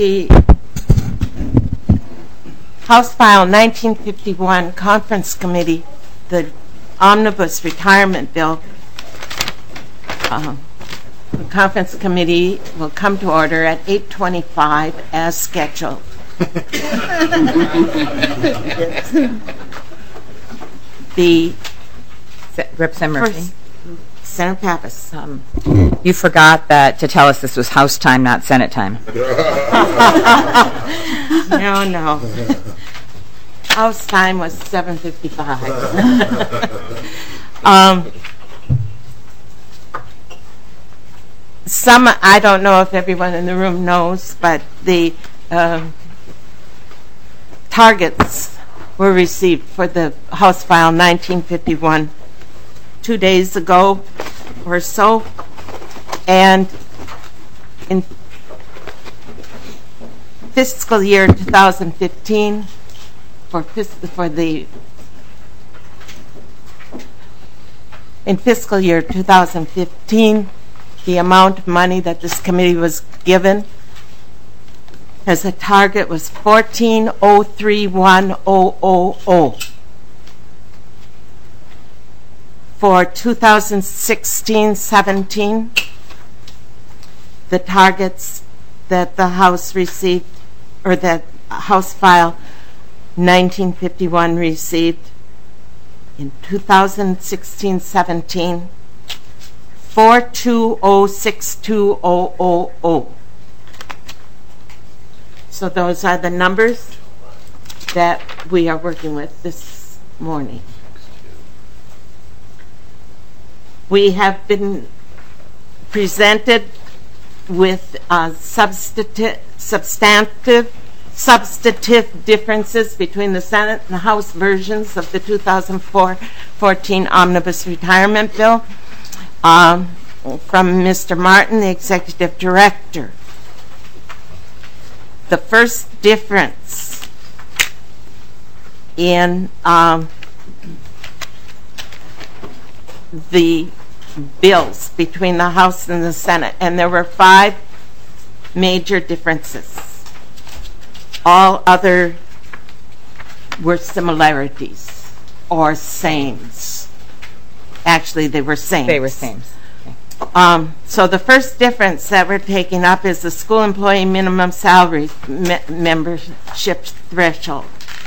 The House File 1951 Conference Committee, the Omnibus Retirement Bill, the Conference Committee will come to order at 8:25 as scheduled. The Representative Murphy. Senator Pappas. You forgot to tell us this was House time, not Senate time. No. House time was 7:55. I don't know if everyone in the room knows, but the targets were received for the House File 1951 2 days ago or so, and in fiscal year 2015, in fiscal year 2015, the amount of money that this committee was given as a target was $14,031,000. For 2016-17, the targets that the House received, or that House File 1951 received in 2016-17, $420,62,000. So those are the numbers that we are working with this morning. We have been presented with substantive differences between the Senate and the House versions of the 2014 Omnibus Retirement Bill from Mr. Martin, the Executive Director. The first difference in the bills between the House and the Senate, and there were 5 major differences. All other were similarities or sames. Actually, they were sames. They were sames. Okay. So the first difference that we're taking up is the school employee minimum salary membership threshold.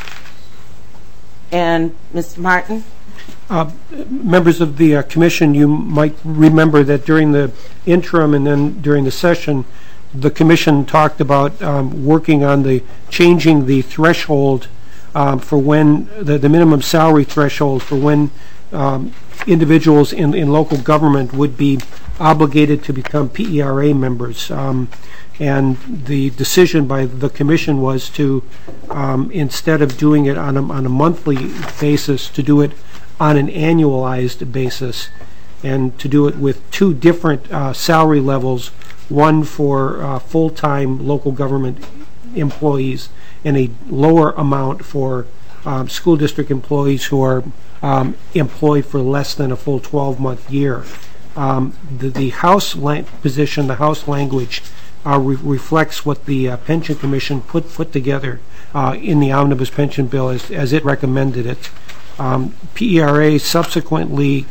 And Mr. Martin? Members of the commission, you might remember that during the interim and then during the session, the commission talked about working on changing the threshold for when the minimum salary threshold for when individuals in local government would be obligated to become PERA members. And the decision by the commission was to, instead of doing it on a monthly basis, to do it on an annualized basis, and to do it with 2 different salary levels, one for full-time local government employees and a lower amount for school district employees who are employed for less than a full 12-month year. The House position, the House language, reflects what the Pension Commission put together in the Omnibus Pension Bill as it recommended it. PERA subsequently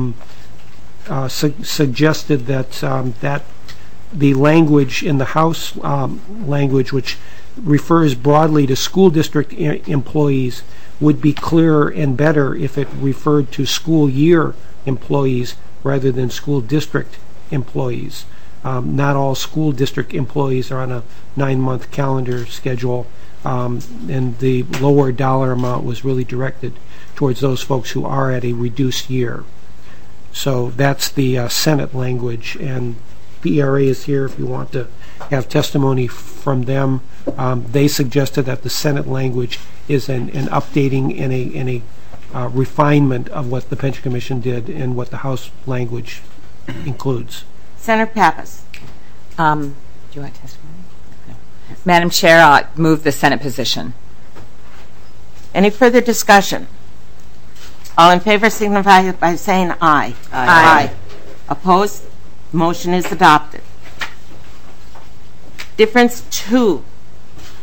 suggested that the language in the House language, which refers broadly to school district employees, would be clearer and better if it referred to school year employees rather than school district employees. Not all school district employees are on a 9-month calendar schedule, and the lower dollar amount was really directed towards those folks who are at a reduced year. So that's the Senate language, and PERA is here if you want to have testimony from them. They suggested that the Senate language is an updating and a refinement of what the Pension Commission did and what the House language includes. Senator Pappas. Do you want testimony? No. Madam Chair, I'll move the Senate position. Any further discussion? All in favor signify by saying aye. Aye. Opposed? Motion is adopted. Difference 2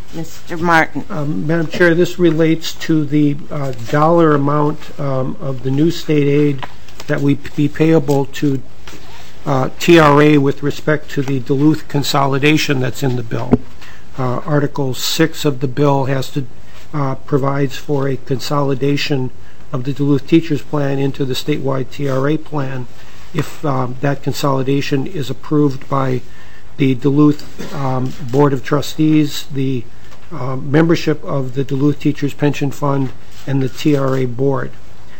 Mr. Martin. Madam Chair, this relates to the dollar amount of the new state aid that would be payable to TRA with respect to the Duluth consolidation that's in the bill. Article 6 of the bill provides for a consolidation of the Duluth Teachers Plan into the statewide TRA plan if that consolidation is approved by the Duluth Board of Trustees, the membership of the Duluth Teachers Pension Fund, and the TRA Board.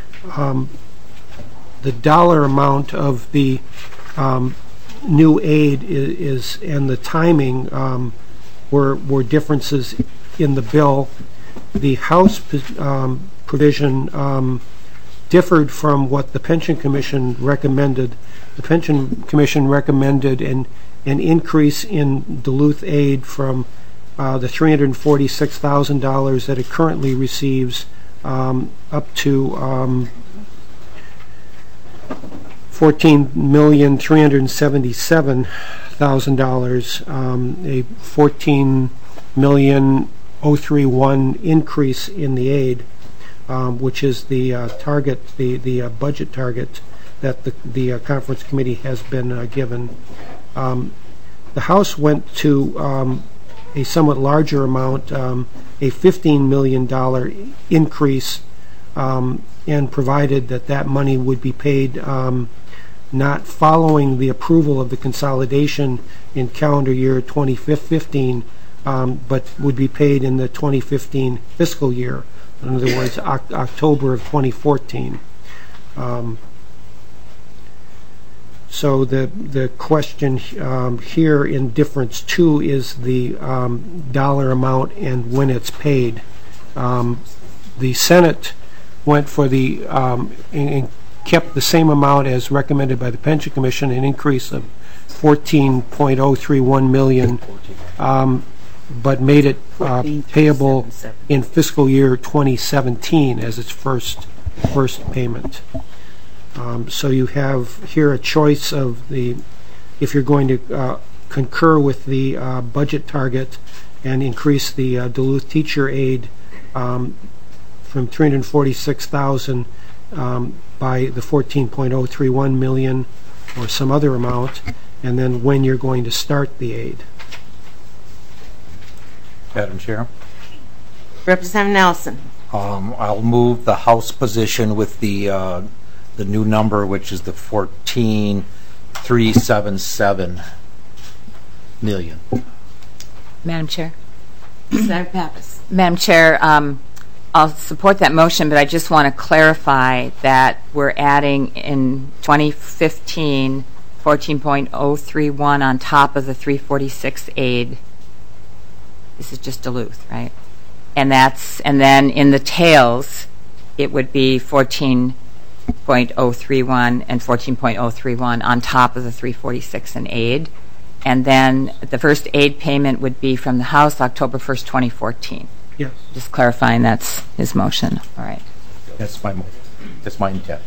The dollar amount of the new aid is and the timing were differences in the bill. The House provision differed from what the Pension Commission recommended. The Pension Commission recommended an increase in Duluth aid from the $346,000 that it currently receives up to $14,377,000, a $14,031,000 increase in the aid, which is the target, the budget target that the conference committee has been given. The House went to a somewhat larger amount, a $15 million increase, and provided that money would be paid not following the approval of the consolidation in calendar year 2015, but would be paid in the 2015 fiscal year. In other words, October of 2014. So the question here in difference 2 is the dollar amount and when it's paid. The Senate went for the and kept the same amount as recommended by the Pension Commission, an increase of $14.031 million, but made it payable in fiscal year 2017 as its first payment. So you have here a choice of if you're going to concur with the budget target and increase the Duluth teacher aid from $346,000 by the $14.031 million or some other amount, and then when you're going to start the aid. Madam Chair, Representative Nelson. I'll move the House position with the new number, which is the $14,377 million. Madam Chair. Senator Pappas. Madam Chair, I'll support that motion, but I just want to clarify that we're adding in 2015 14.031 on top of the 346 aid. This is just Duluth, right? And then in the tails, it would be 14.031 and 14.031 on top of the 346 in aid. And then the first aid payment would be from the House October 1st, 2014. Yes. Just clarifying that's his motion. All right. That's my intent.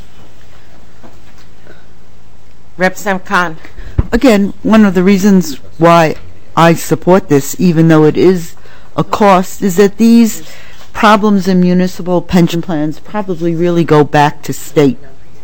Representative Khan. Again, one of the reasons why I support this, even though it is a cost, is that these problems in municipal pension plans probably really go back to state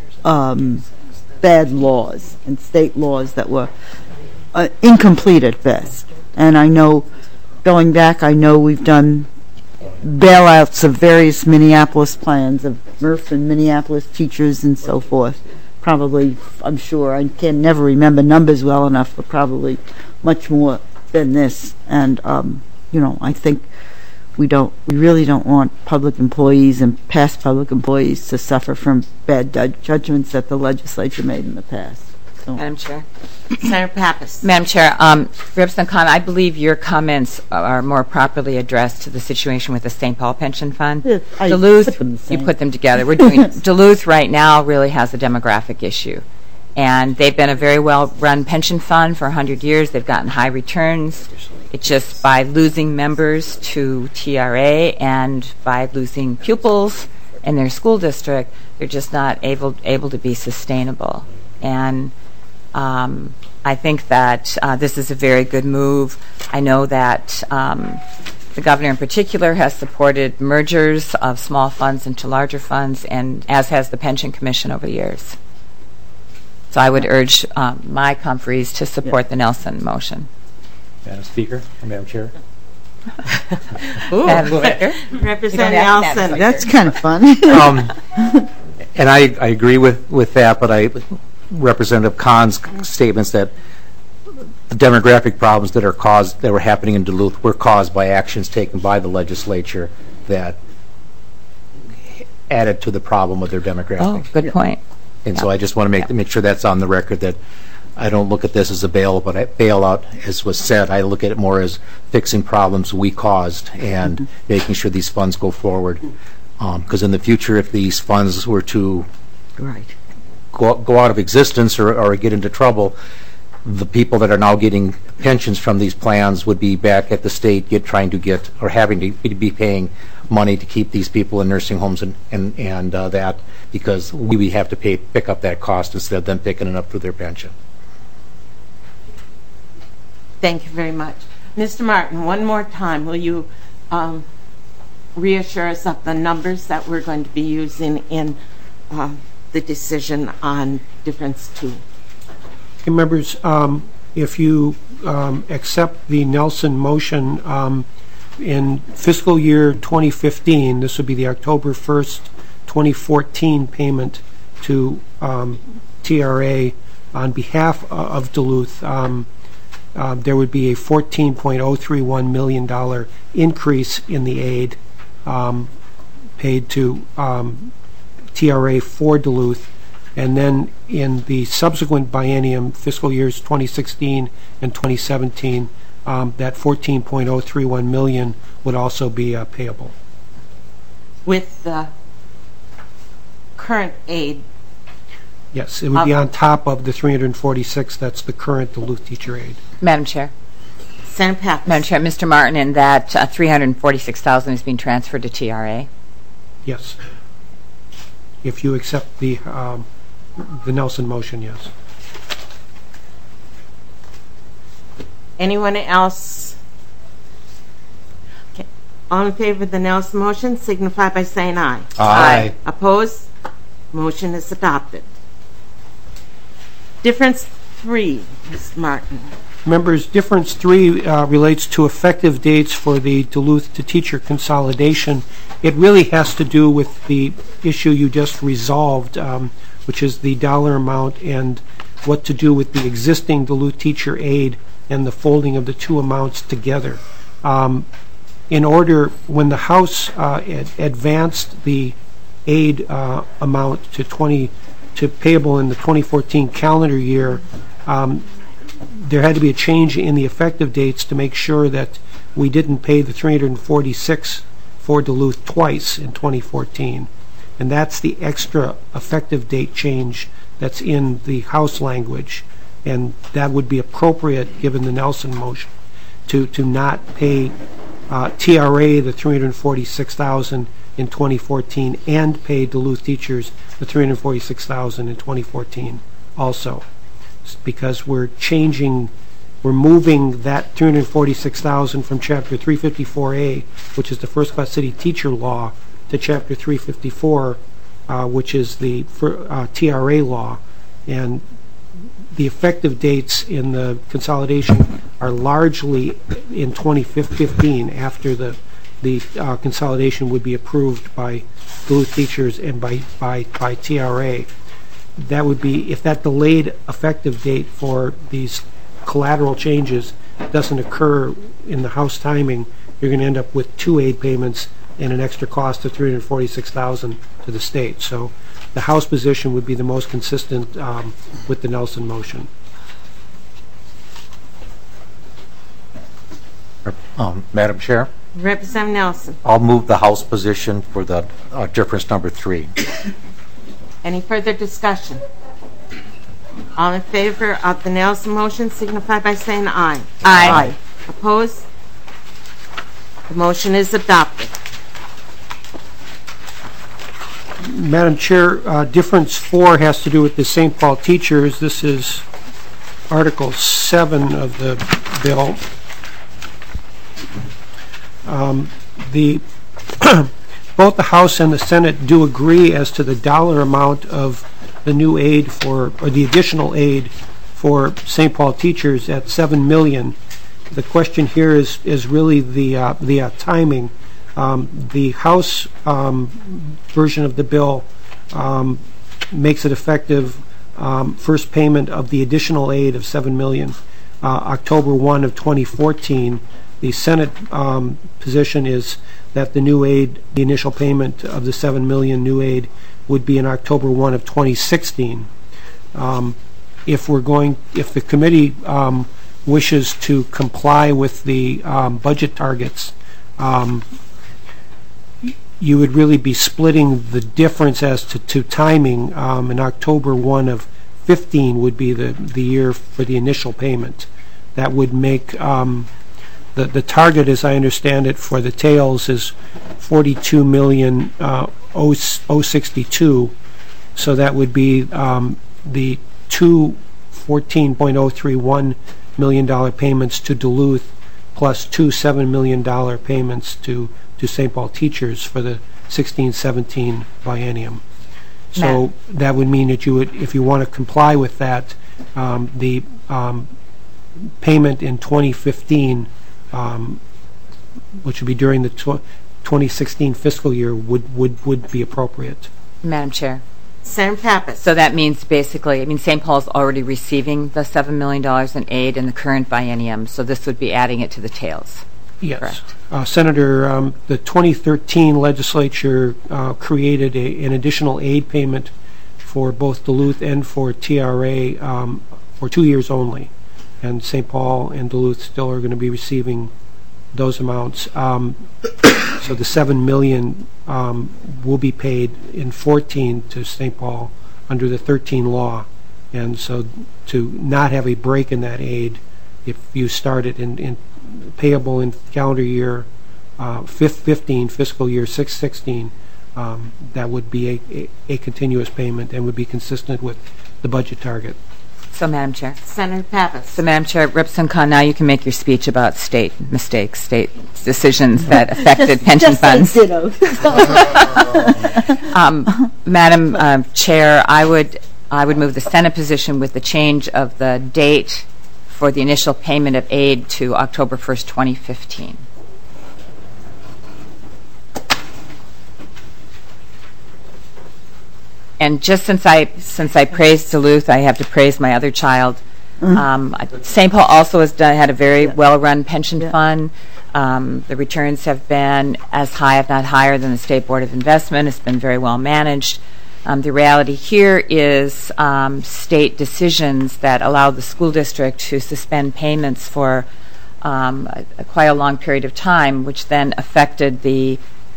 bad laws and state laws that were incomplete at best. And I know, going back, I know we've done bailouts of various Minneapolis plans, of Murph and Minneapolis teachers and so forth. Probably, I'm sure, I can never remember numbers well enough, but probably much more than this. And, I think we really don't want public employees and past public employees to suffer from bad judgments that the legislature made in the past. So. Madam Chair. Senator Pappas. Madam Chair, Representative Khan, I believe your comments are more properly addressed to the situation with the St. Paul Pension Fund. Yeah, Duluth, you put them together. We're doing Duluth right now really has a demographic issue. And they've been a very well-run pension fund for 100 years. They've gotten high returns. It's just by losing members to TRA and by losing pupils in their school district, they're just not able to be sustainable. And I think that this is a very good move. I know that The governor in particular has supported mergers of small funds into larger funds, and as has the Pension Commission over the years. So I would urge my comfreys to support the Nelson motion. Madam Speaker, or Madam Chair? Madam Speaker? Representative Nelson. That's kind of fun. And I agree with that, but Representative Kahn's statements that the demographic problems that were happening in Duluth were caused by actions taken by the legislature that added to the problem with their demographic. Oh, good point. And so I just want to make sure that's on the record, that I don't look at this as a bailout, as was said. I look at it more as fixing problems we caused and making sure these funds go forward. Because in the future, if these funds were to go out of existence or get into trouble, the people that are now getting pensions from these plans would be back at the state having to be paying money to keep these people in nursing homes and that, because we have to pick up that cost instead of them picking it up through their pension. Thank you very much. Mr. Martin, one more time, will you reassure us of the numbers that we're going to be using in the decision on difference 2? Okay, members, if you accept the Nelson motion, in fiscal year 2015, this would be the October 1st, 2014 payment to TRA on behalf of Duluth, there would be a $14.031 million increase in the aid paid to TRA for Duluth. And then in the subsequent biennium, fiscal years 2016 and 2017, that $14.031 million would also be payable. With the current aid? Yes, it would be on top of the 346. That's the current Duluth teacher aid. Madam Chair. Senator Pappas. Madam Chair, Mr. Martin, and that $346,000 is being transferred to TRA? Yes. If you accept the Nelson motion, yes. Anyone else? Okay. All in favor of the Nelson motion signify by saying aye. Aye. Opposed? Motion is adopted. Difference 3, Ms. Martin. Members, difference 3 relates to effective dates for the Duluth to teacher consolidation. It really has to do with the issue you just resolved, which is the dollar amount and what to do with the existing Duluth teacher aid and the folding of the two amounts together. In order, when the House advanced the aid amount to payable in the 2014 calendar year, there had to be a change in the effective dates to make sure that we didn't pay the 346 for Duluth twice in 2014. And that's the extra effective date change that's in the House language. And that would be appropriate, given the Nelson motion, to not pay TRA the $346,000 in 2014 and pay Duluth teachers the $346,000 in 2014 also, because we're moving that $346,000 from Chapter 354A, which is the First Class City Teacher Law, to Chapter 354, which is the TRA law. And the effective dates in the consolidation are largely in 2015, after the consolidation would be approved by Duluth teachers and by TRA. That would be, if that delayed effective date for these collateral changes doesn't occur in the House timing, you're going to end up with two aid payments and an extra cost of $346,000 to the state. So the House position would be the most consistent with the Nelson motion. Madam Chair? Representative Nelson. I'll move the House position for the difference number 3. Any further discussion? All in favor of the Nelson motion signify by saying aye. Aye. Opposed? The motion is adopted. Madam Chair, difference 4 has to do with the St. Paul teachers. This is Article 7 of the bill. The both the House and the Senate do agree as to the dollar amount of the new aid or the additional aid for St. Paul teachers at $7 million. The question here is really the timing. The House version of the bill makes it effective first payment of the additional aid of $7 million, October 1 of 2014. The Senate position is that the new aid, the initial payment of the $7 million new aid, would be in October 1 of 2016. If the committee wishes to comply with the budget targets, you would really be splitting the difference as to timing. In October 1 of 15 would be the year for the initial payment. That would make the target, as I understand it, for the tails is $42,062. So that would be the two $14.031 million payments to Duluth plus two $7 million payments to St. Paul teachers for the 16-17 biennium. So that would mean that you would, if you want to comply with that, the payment in 2015, which would be during the 2016 fiscal year, would be appropriate. Madam Chair. Senator Pappas. So that means basically, St. Paul's already receiving the $7 million in aid in the current biennium, so this would be adding it to the tails. Yes. Senator, the 2013 legislature created an additional aid payment for both Duluth and for TRA for 2 years only. And St. Paul and Duluth still are going to be receiving those amounts. So the $7 million will be paid in 14 to St. Paul under the 13 law. And so to not have a break in that aid, if you start it in payable in calendar year 15, fiscal year 16, that would be a continuous payment and would be consistent with the budget target. So, Madam Chair. Senator Pappas. So, Madam Chair, Representative Khan, now you can make your speech about state mistakes, state decisions that affected pension funds. Madam Chair, I would move the Senate position with the change of the date for the initial payment of aid to October 1st, 2015. And just since I praised Duluth, I have to praise my other child. St. Paul also has had a very well-run pension fund. The returns have been as high, if not higher, than the State Board of Investment. It's been very well managed. The reality here is state decisions that allowed the school district to suspend payments for quite a long period of time, which then affected the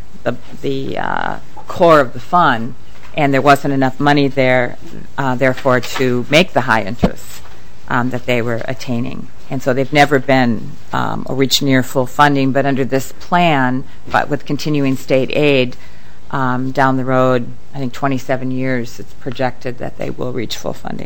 core of the fund. And there wasn't enough money there, therefore, to make the high interest that they were attaining. And so they've never been or reached near full funding. But under this plan, but with continuing state aid, down the road, I think 27 years, it's projected that they will reach full funding.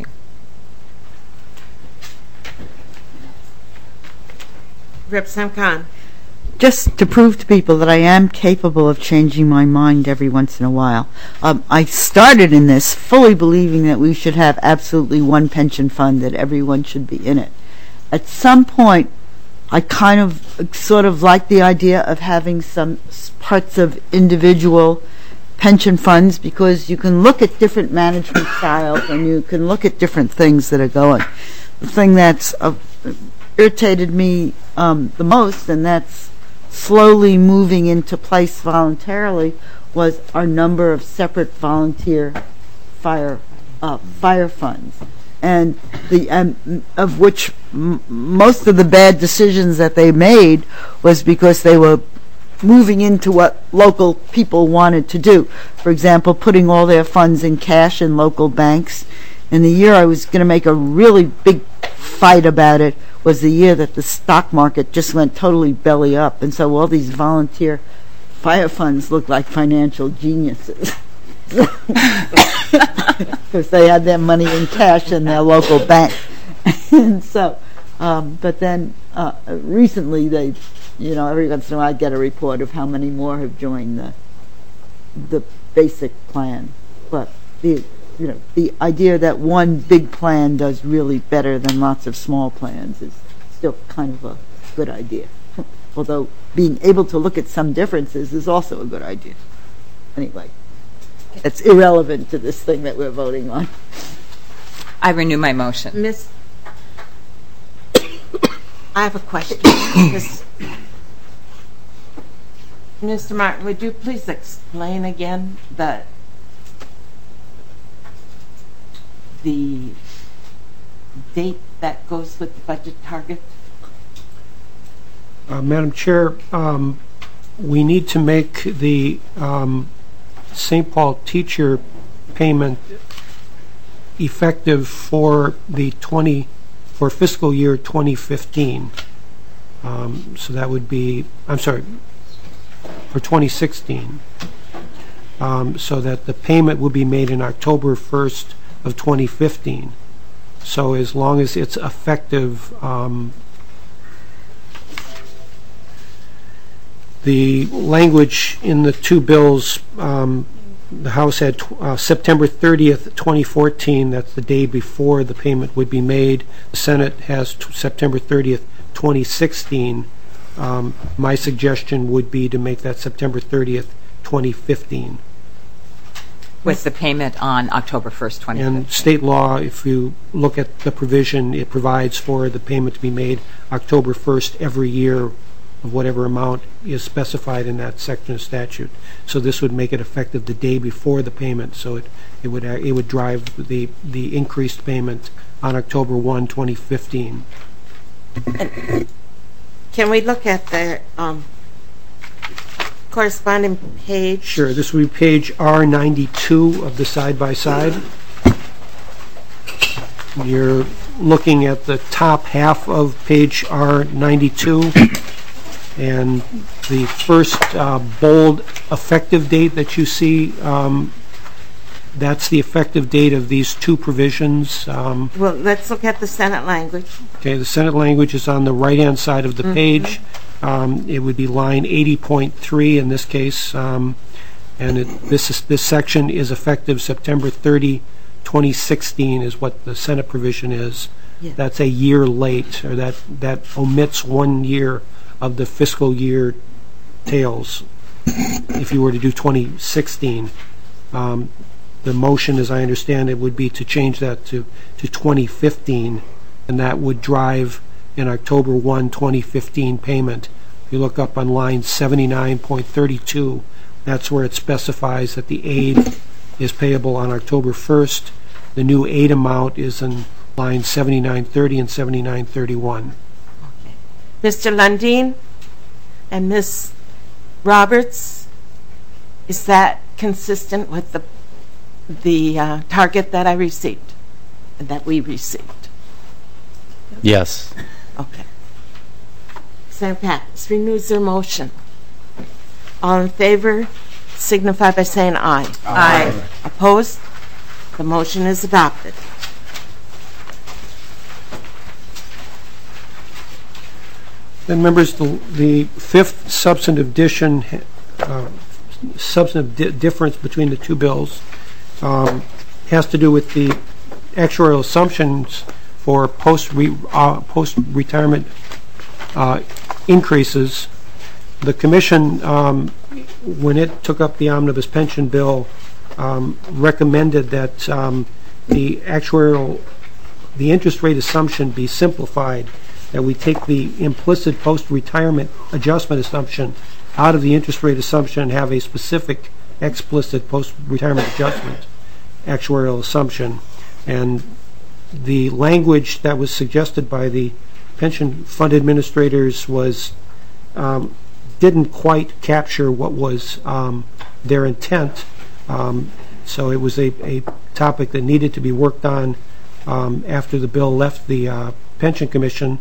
Representative Khan. Just to prove to people that I am capable of changing my mind every once in a while. I started in this fully believing that we should have absolutely one pension fund, that everyone should be in it. At some point, I kind of sort of like the idea of having some parts of individual pension funds, because you can look at different management styles and you can look at different things that are going. The thing that's irritated me the most, and that's slowly moving into place voluntarily, was our number of separate volunteer fire funds, and of which most of the bad decisions that they made was because they were moving into what local people wanted to do. For example, putting all their funds in cash in local banks. And the year I was going to make a really big fight about it was the year that the stock market just went totally belly up, and so all these volunteer fire funds looked like financial geniuses because they had their money in cash in their local bank. And so, but then recently they every once in a while I get a report of how many more have joined the basic plan. But the idea that one big plan does really better than lots of small plans is still kind of a good idea. Although being able to look at some differences is also a good idea. Anyway, it's irrelevant to this thing that we're voting on. I renew my motion. Miss, I have a question. Mr. Martin, would you please explain again the date that goes with the budget target? Madam Chair, we need to make the St. Paul teacher payment effective for fiscal year 2015. So that would be, for 2016. So that the payment will be made in October 1st of 2015. So as long as it's effective, the language in the two bills, the House had September 30th, 2014. That's the day before the payment would be made. The Senate has September 30th, 2016. My suggestion would be to make that September 30th, 2015. With the payment on October 1st, 2015. And state law, if you look at the provision, it provides for the payment to be made October 1st every year of whatever amount is specified in that section of statute. So this would make it effective the day before the payment, so it would drive the increased payment on October 1, 2015. Can we look at the corresponding page? Sure. This would be page R92 of the side-by-side. You're looking at the top half of page R92. And the first bold effective date that you see, that's the effective date of these two provisions. Well, let's look at the Senate language. Okay, the Senate language is on the right-hand side of the page. It would be line 80.3 in this case, and this section is effective September 30, 2016 is what the Senate provision is. Yeah. That's a year late, or that omits 1 year of the fiscal year tails. If you were to do 2016, the motion, as I understand it, would be to change that to 2015, and that would drive an October 1, 2015 payment. If you look up on line 79.32, that's where it specifies that the aid is payable on October 1st. The new aid amount is in line 7930 and 7931. Mr. Lundin and Ms. Roberts, is that consistent with the target that I received, that we received? Yes. Okay. Senator Patton renews their motion. All in favor, signify by saying aye. Aye. Opposed? The motion is adopted. Then, members, the fifth substantive difference between the two bills has to do with the actuarial assumptions for post-retirement increases. The Commission, when it took up the omnibus pension bill, recommended that the interest rate assumption be simplified, that we take the implicit post-retirement adjustment assumption out of the interest rate assumption and have a specific explicit post-retirement adjustment actuarial assumption. And the language that was suggested by the pension fund administrators was didn't quite capture what was their intent. So it was a topic that needed to be worked on after the bill left the Pension Commission.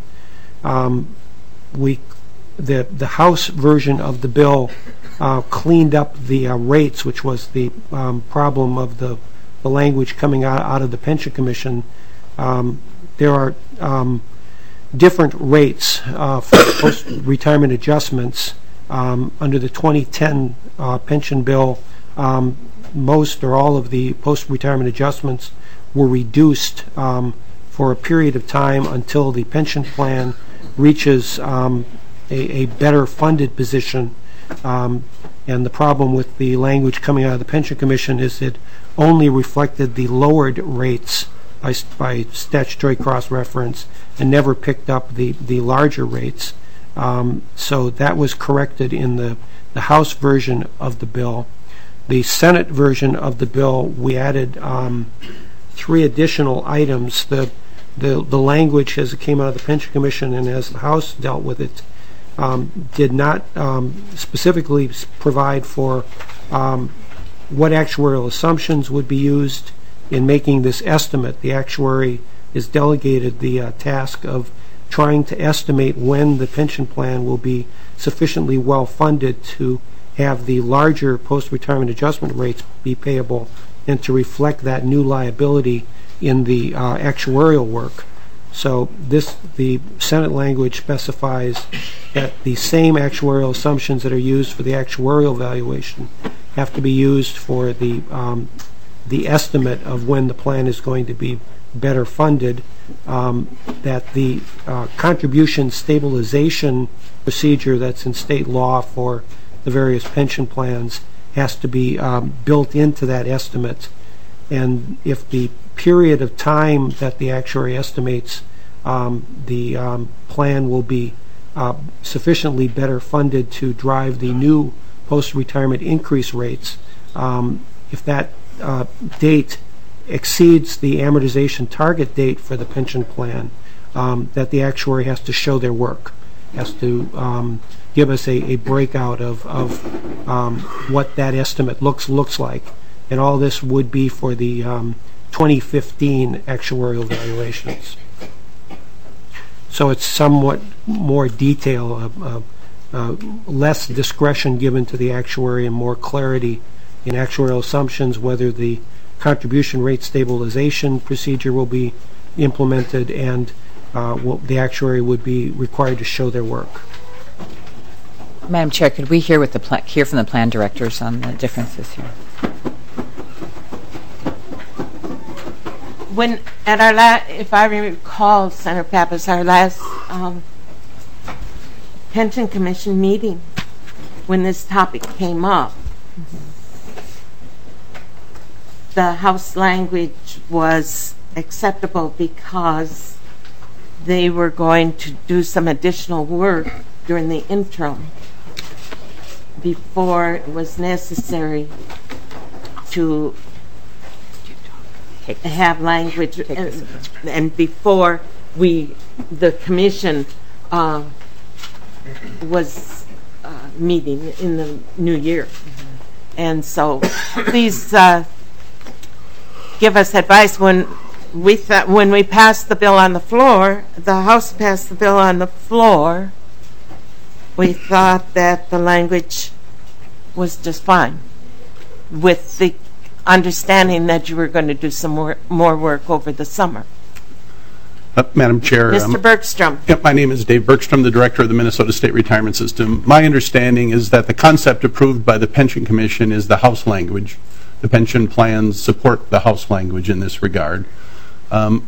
The House version of the bill cleaned up the rates, which was the problem of the different rates for post-retirement adjustments. Under the 2010 pension bill, most or all of the post-retirement adjustments were reduced for a period of time until the pension plan reaches a better funded position. And the problem with the language coming out of the Pension Commission is it only reflected the lowered rates by statutory cross-reference and never picked up the larger rates. So that was corrected in the House version of the bill. The Senate version of the bill, we added 3 additional items. The language as it came out of the Pension Commission and as the House dealt with it did not specifically provide for what actuarial assumptions would be used in making this estimate. The actuary is delegated the task of trying to estimate when the pension plan will be sufficiently well funded to have the larger post-retirement adjustment rates be payable and to reflect that new liability in the actuarial work. So the Senate language specifies that the same actuarial assumptions that are used for the actuarial valuation have to be used for the estimate of when the plan is going to be better funded, that the contribution stabilization procedure that's in state law for the various pension plans has to be built into that estimate. And if the period of time that the actuary estimates the plan will be sufficiently better funded to drive the new post-retirement increase rates, if that date exceeds the amortization target date for the pension plan, that the actuary has to show their work, has to give us a breakout of what that estimate looks like. And all this would be for the 2015 actuarial valuations. So it's somewhat more detail, less discretion given to the actuary and more clarity in actuarial assumptions, whether the contribution rate stabilization procedure will be implemented, and the actuary would be required to show their work. Madam Chair, could we hear from the plan directors on the differences here? When at our if I recall, Senator Pappas, our last Pension Commission meeting, when this topic came up, the House language was acceptable because they were going to do some additional work during the interim before it was necessary to have language, and before the commission was meeting in the new year. And so please give us advice. When we passed the bill on the floor, the House passed the bill on the floor, we thought that the language was just fine, with the understanding that you were going to do some more work over the summer. Madam Chair. Mr. Bergstrom. Yep, my name is Dave Bergstrom, the Director of the Minnesota State Retirement System. My understanding is that the concept approved by the Pension Commission is the House language. The pension plans support the House language in this regard. In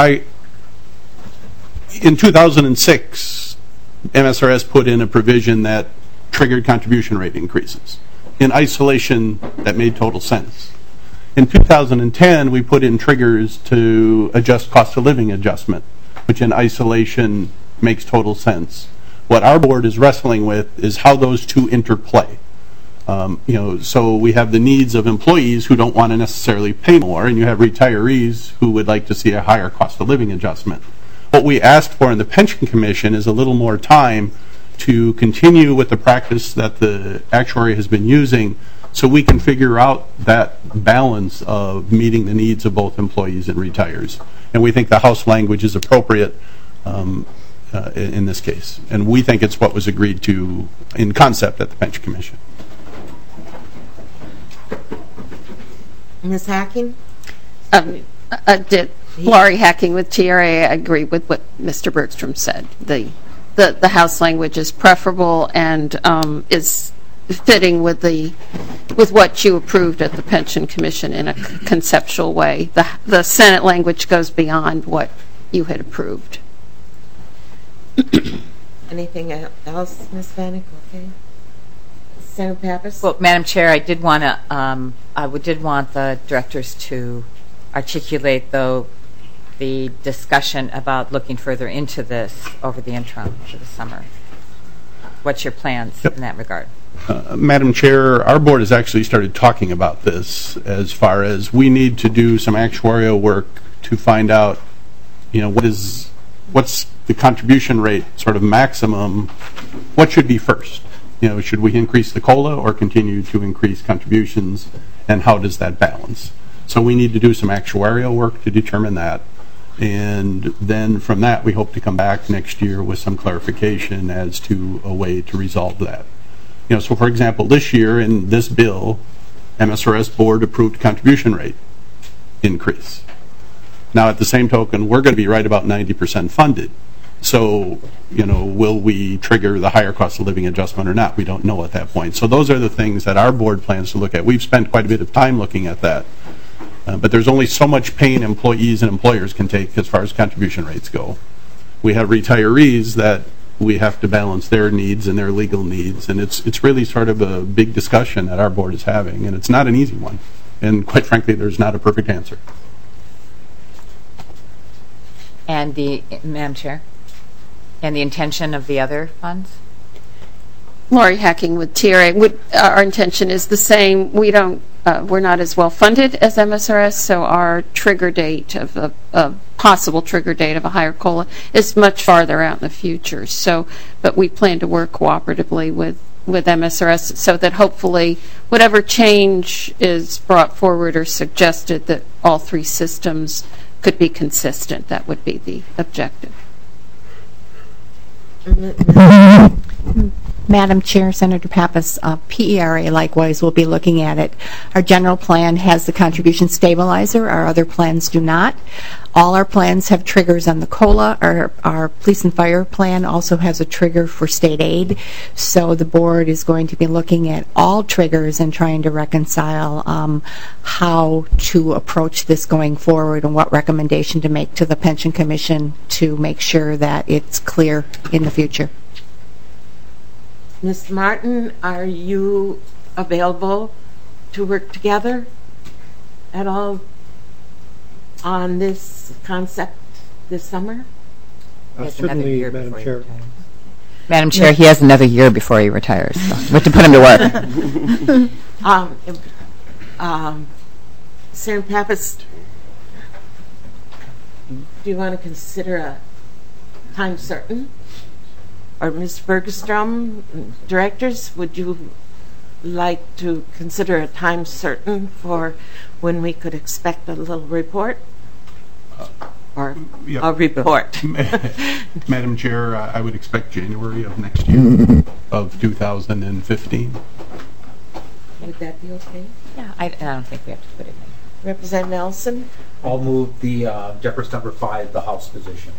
2006, MSRS put in a provision that triggered contribution rate increases. In isolation, that made total sense. In 2010, we put in triggers to adjust cost of living adjustment, which in isolation makes total sense. What our board is wrestling with is how those two interplay. So we have the needs of employees who don't want to necessarily pay more, and you have retirees who would like to see a higher cost of living adjustment. What we asked for in the Pension Commission is a little more time to continue with the practice that the actuary has been using, so we can figure out that balance of meeting the needs of both employees and retires. And we think the House language is appropriate in this case. And we think it's what was agreed to in concept at the Pension Commission. Ms. Hacking? Laurie Hacking with TRA. I agree with what Mr. Bergstrom said. The House language is preferable and is fitting with what you approved at the Pension Commission in a conceptual way. The Senate language goes beyond what you had approved. Anything else, Ms. Vanek? Okay. Senator Pappas? Well, Madam Chair, I did want the directors to articulate, though, the discussion about looking further into this over the interim for the summer. What's your plans in that regard? Madam Chair, our board has actually started talking about this as far as we need to do some actuarial work to find out, what's the contribution rate sort of maximum, what should be first? Should we increase the COLA or continue to increase contributions, and how does that balance? So we need to do some actuarial work to determine that, and then from that we hope to come back next year with some clarification as to a way to resolve that. So for example, this year in this bill, MSRS board approved contribution rate increase. Now at the same token, we're going to be right about 90% funded. So, will we trigger the higher cost of living adjustment or not? We don't know at that point. So those are the things that our board plans to look at. We've spent quite a bit of time looking at that. But there's only so much pain employees and employers can take as far as contribution rates go. We have retirees that we have to balance their needs and their legal needs. And it's really sort of a big discussion that our board is having. And it's not an easy one. And quite frankly, there's not a perfect answer. And Madam Chair? And the intention of the other funds? Laurie Hacking with TRA. Our intention is the same. We're not as well funded as MSRS, so our trigger date of a possible trigger date of a higher COLA is much farther out in the future. But we plan to work cooperatively with MSRS so that hopefully whatever change is brought forward or suggested, that all three systems could be consistent. That would be the objective. Madam Chair, Senator Pappas, PERA likewise will be looking at it. Our general plan has the contribution stabilizer. Our other plans do not. All our plans have triggers on the COLA. Our police and fire plan also has a trigger for state aid. So the board is going to be looking at all triggers and trying to reconcile how to approach this going forward and what recommendation to make to the Pension Commission to make sure that it's clear in the future. Ms. Martin, are you available to work together at all on this concept this summer? Certainly, Madam Chair. Madam Chair, he has another year before he retires, so we have to put him to work. Senator Pappas, do you want to consider a time certain? Or Ms. Bergstrom, directors, would you like to consider a time certain for when we could expect a little report? Or a report? Madam Chair, I would expect January of next year, of 2015. Would that be okay? Yeah, I don't think we have to put it in. Representative Nelson? I'll move the Jefferson number 5, the House position.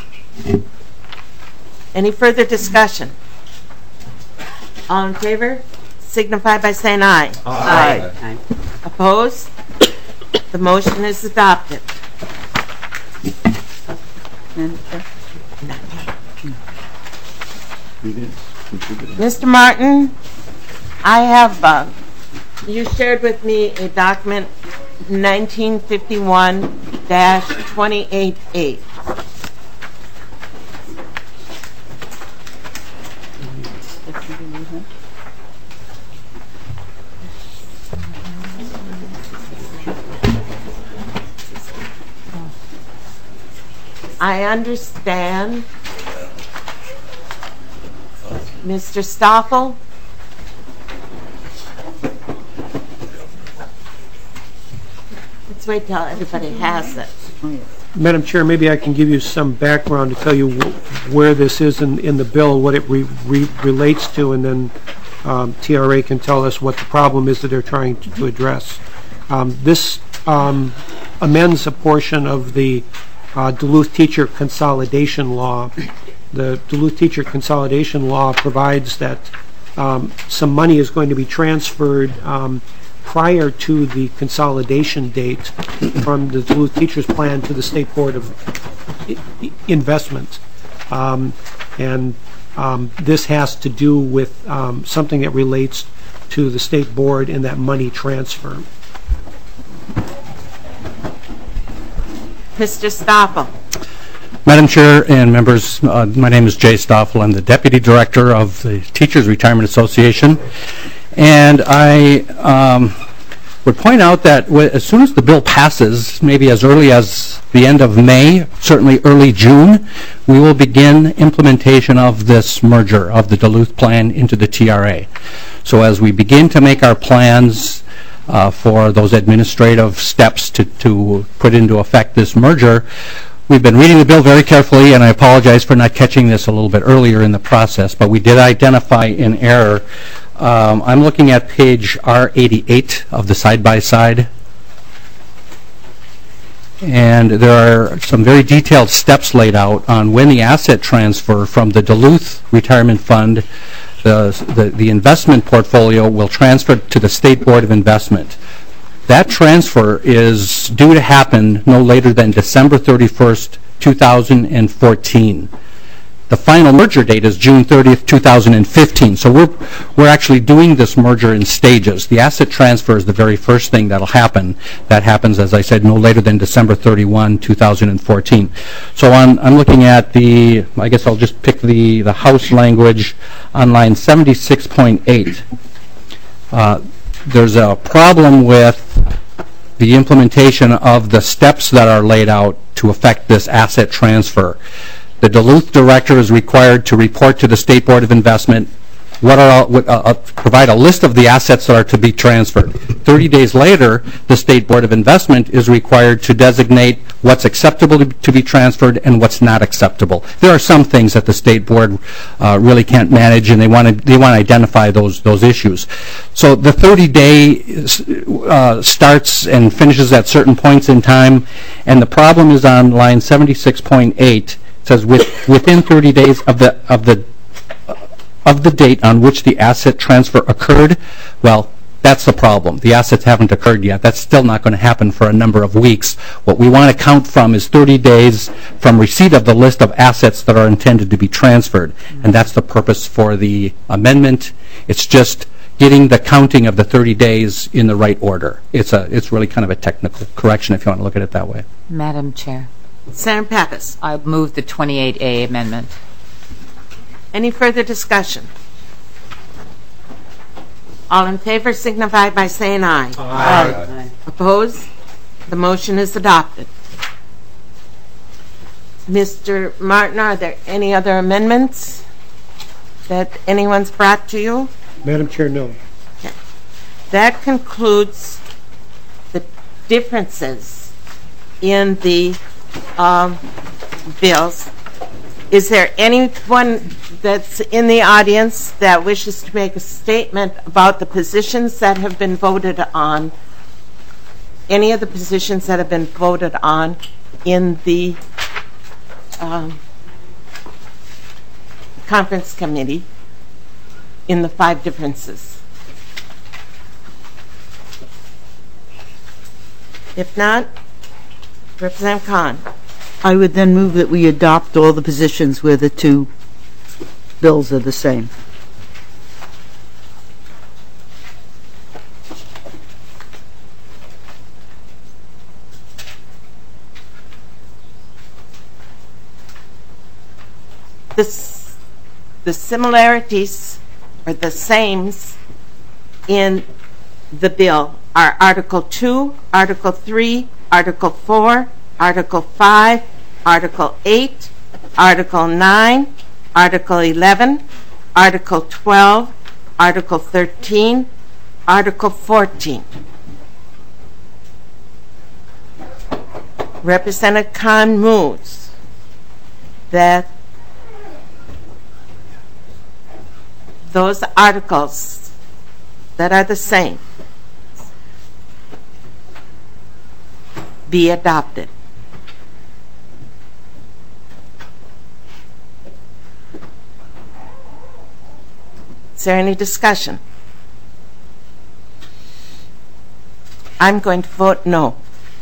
Any further discussion? All in favor? Signify by saying aye. Aye. Aye. Opposed? The motion is adopted. Mr. Martin, I have, you shared with me a document 1951-288. I understand, Mr. Stoffel, let's wait till everybody has it. Madam Chair, maybe I can give you some background to tell you where this is in the bill, what it relates to, and then TRA can tell us what the problem is that they're trying to address. This amends a portion of the Duluth Teacher Consolidation Law. The Duluth Teacher Consolidation Law provides that some money is going to be transferred prior to the consolidation date from the Duluth Teachers Plan to the State Board of Investment. This has to do with something that relates to the State Board and that money transfer. Mr. Stoffel. Madam Chair and members, my name is Jay Stoffel. I'm the Deputy Director of the Teachers Retirement Association. And I would point out that as soon as the bill passes, maybe as early as the end of May, certainly early June, we will begin implementation of this merger of the Duluth plan into the TRA. So as we begin to make our plans for those administrative steps to put into effect this merger, we've been reading the bill very carefully, and I apologize for not catching this a little bit earlier in the process, but we did identify an error. I'm looking at page R88 of the side-by-side, and there are some very detailed steps laid out on when the asset transfer from the Duluth Retirement Fund, the investment portfolio, will transfer to the State Board of Investment. That transfer is due to happen no later than December 31st, 2014. The final merger date is June 30th, 2015. So we're actually doing this merger in stages. The asset transfer is the very first thing that'll happen. That happens, as I said, no later than December 31, 2014. So I'm looking at I guess I'll just pick the House language on line 76.8. There's a problem with the implementation of the steps that are laid out to effect this asset transfer. The Duluth director is required to report to the State Board of Investment provide a list of the assets that are to be transferred. 30 days later, the State Board of Investment is required to designate what's acceptable to be transferred and what's not acceptable. There are some things that the State Board really can't manage, and they want to identify those issues. So the 30-day starts and finishes at certain points in time, and the problem is on line 76.8. It says within 30 days of the date on which the asset transfer occurred. Well, that's the problem. The assets haven't occurred yet. That's still not going to happen for a number of weeks. What we want to count from is 30 days from receipt of the list of assets that are intended to be transferred. And that's the purpose for the amendment. It's just getting the counting of the 30 days in the right order. It's really kind of a technical correction if you want to look at it that way. Madam Chair. Senator Pappas. I move the 28A amendment. Any further discussion? All in favor signify by saying aye. Aye. Opposed? The motion is adopted. Mr. Martin, are there any other amendments that anyone's brought to you? Madam Chair, no. Okay. That concludes the differences in the bills. Is there anyone that's in the audience that wishes to make a statement about the positions that have been voted on, any of the positions that have been voted on in the conference committee in the 5 differences? If not, Representative Khan. I would then move that we adopt all the positions where the 2 bills are the same. The similarities or the sames in the bill are Article 2, Article 3, Article 4, Article 5, Article 8, Article 9, Article 11, Article 12, Article 13, Article 14. Representative Khan moves that those articles that are the same be adopted. Is there any discussion? I'm going to vote no.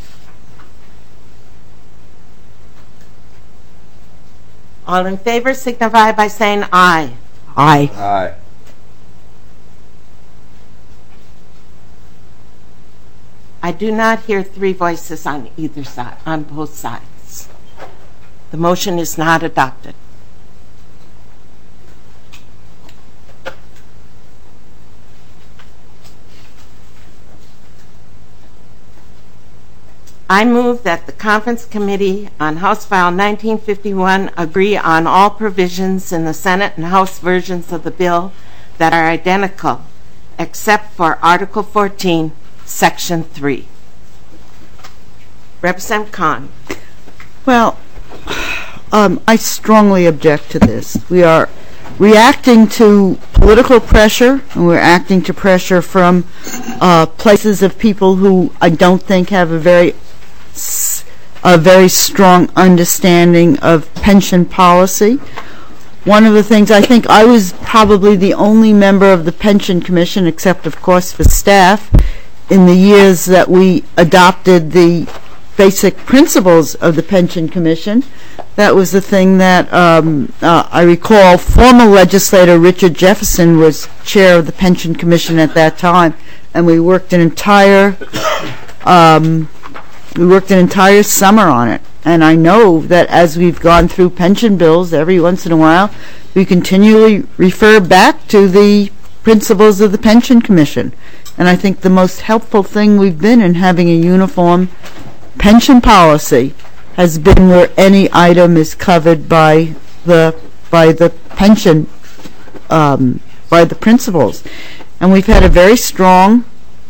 All in favor signify by saying aye. Aye. Aye. I do not hear three voices on either side, on both sides. The motion is not adopted. I move that the Conference Committee on House File 1951 agree on all provisions in the Senate and House versions of the bill that are identical, except for Article 14, Section 3. Representative Khan. Well, I strongly object to this. We are reacting to political pressure, and we're acting to pressure from places of people who I don't think have a very strong understanding of pension policy. One of the things, I think I was probably the only member of the Pension Commission, except of course for staff, in the years that we adopted the basic principles of the Pension Commission. That was the thing that I recall former legislator Richard Jefferson was chair of the Pension Commission at that time, and we worked an entire summer on it. And I know that as we've gone through pension bills, every once in a while, we continually refer back to the principles of the Pension Commission. And I think the most helpful thing we've been in having a uniform pension policy has been where any item is covered by the pension, by the principles. And we've had a very strong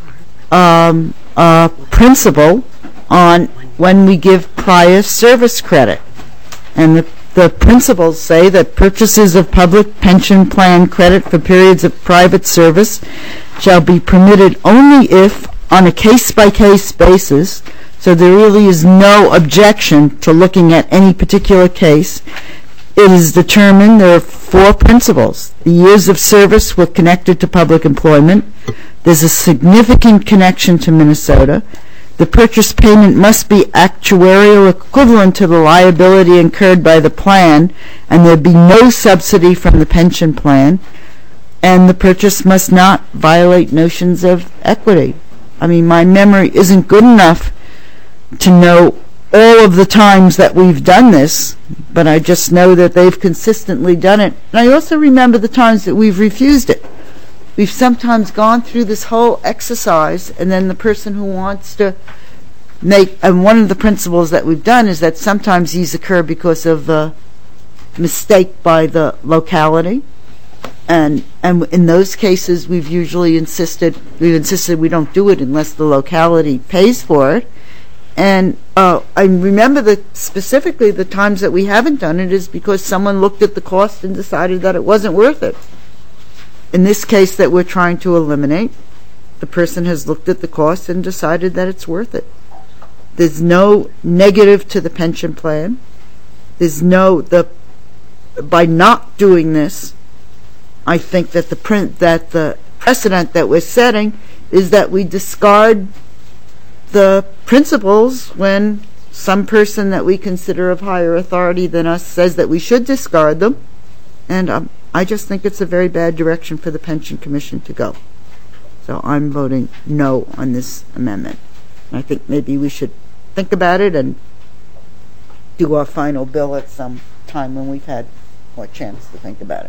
principle on when we give prior service credit. And the principles say that purchases of public pension plan credit for periods of private service shall be permitted only if, on a case-by-case basis, so there really is no objection to looking at any particular case, it is determined there are four principles. The years of service were connected to public employment. There's a significant connection to Minnesota. The purchase payment must be actuarial equivalent to the liability incurred by the plan, and there be no subsidy from the pension plan, and the purchase must not violate notions of equity. I mean, my memory isn't good enough to know all of the times that we've done this, but I just know that they've consistently done it. And I also remember the times that we've refused it. We've sometimes gone through this whole exercise, and then the person who wants to make, and one of the principles that we've done is that sometimes these occur because of a mistake by the locality, and in those cases we've insisted we don't do it unless the locality pays for it. And I remember specifically the times that we haven't done it is because someone looked at the cost and decided that it wasn't worth it. In this case that we're trying to eliminate, the person has looked at the cost and decided that it's worth it. There's no negative to the pension plan. There's by not doing this, I think that the precedent that we're setting is that we discard the principles when some person that we consider of higher authority than us says that we should discard them. And I just think it's a very bad direction for the Pension Commission to go. So I'm voting no on this amendment. And I think maybe we should think about it and do our final bill at some time when we've had more chance to think about it.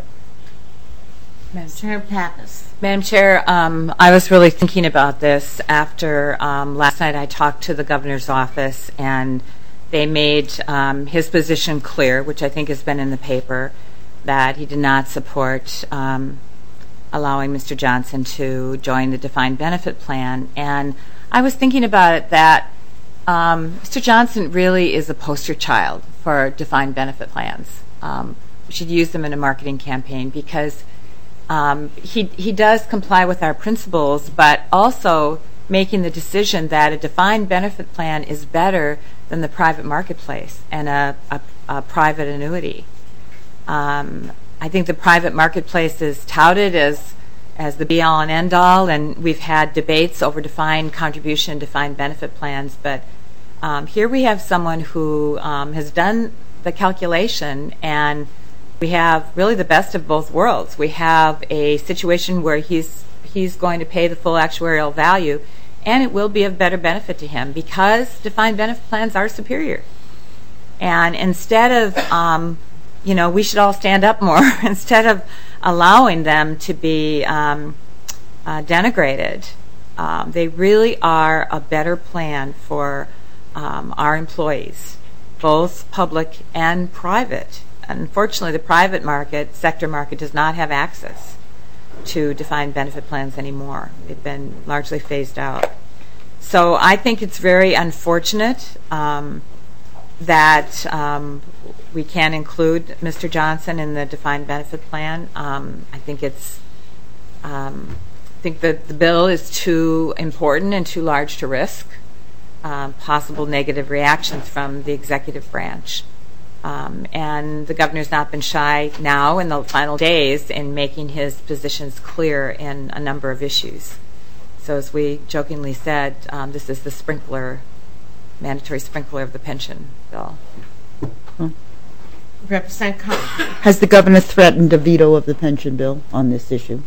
Madam Chair Pappas. Madam Chair, I was really thinking about this after last night I talked to the governor's office, and they made his position clear, which I think has been in the paper, that he did not support allowing Mr. Johnson to join the defined benefit plan. And I was thinking about it that Mr. Johnson really is a poster child for defined benefit plans. We should use them in a marketing campaign because he does comply with our principles, but also making the decision that a defined benefit plan is better than the private marketplace and a private annuity. I think the private marketplace is touted as the be-all and end-all, and we've had debates over defined contribution, defined benefit plans, but here we have someone who has done the calculation, and we have really the best of both worlds. We have a situation where he's going to pay the full actuarial value, and it will be of better benefit to him because defined benefit plans are superior. And instead of, we should all stand up more, instead of allowing them to be denigrated, they really are a better plan for our employees, both public and private. Unfortunately, the private sector market does not have access to defined benefit plans anymore. They've been largely phased out. So I think it's very unfortunate that we can't include Mr. Johnson in the defined benefit plan. I think that the bill is too important and too large to risk possible negative reactions from the executive branch. And the governor's not been shy now in the final days in making his positions clear in a number of issues. So as we jokingly said, this is the mandatory sprinkler of the pension bill. Representative Khan. Has the governor threatened a veto of the pension bill on this issue?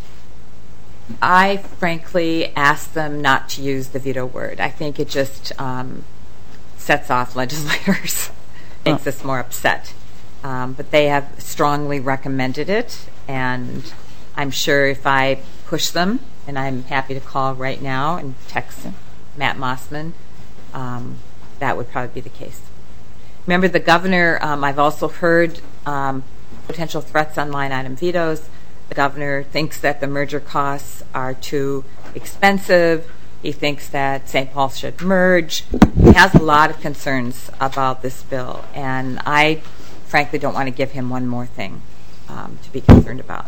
I frankly asked them not to use the veto word. I think it just sets off legislators, makes us more upset. But they have strongly recommended it, and I'm sure if I push them, and I'm happy to call right now and text Matt Mossman, that would probably be the case. Remember, the governor, I've also heard potential threats on line item vetoes. The governor thinks that the merger costs are too expensive. He thinks that St. Paul should merge. He has a lot of concerns about this bill, and I frankly don't want to give him one more thing to be concerned about.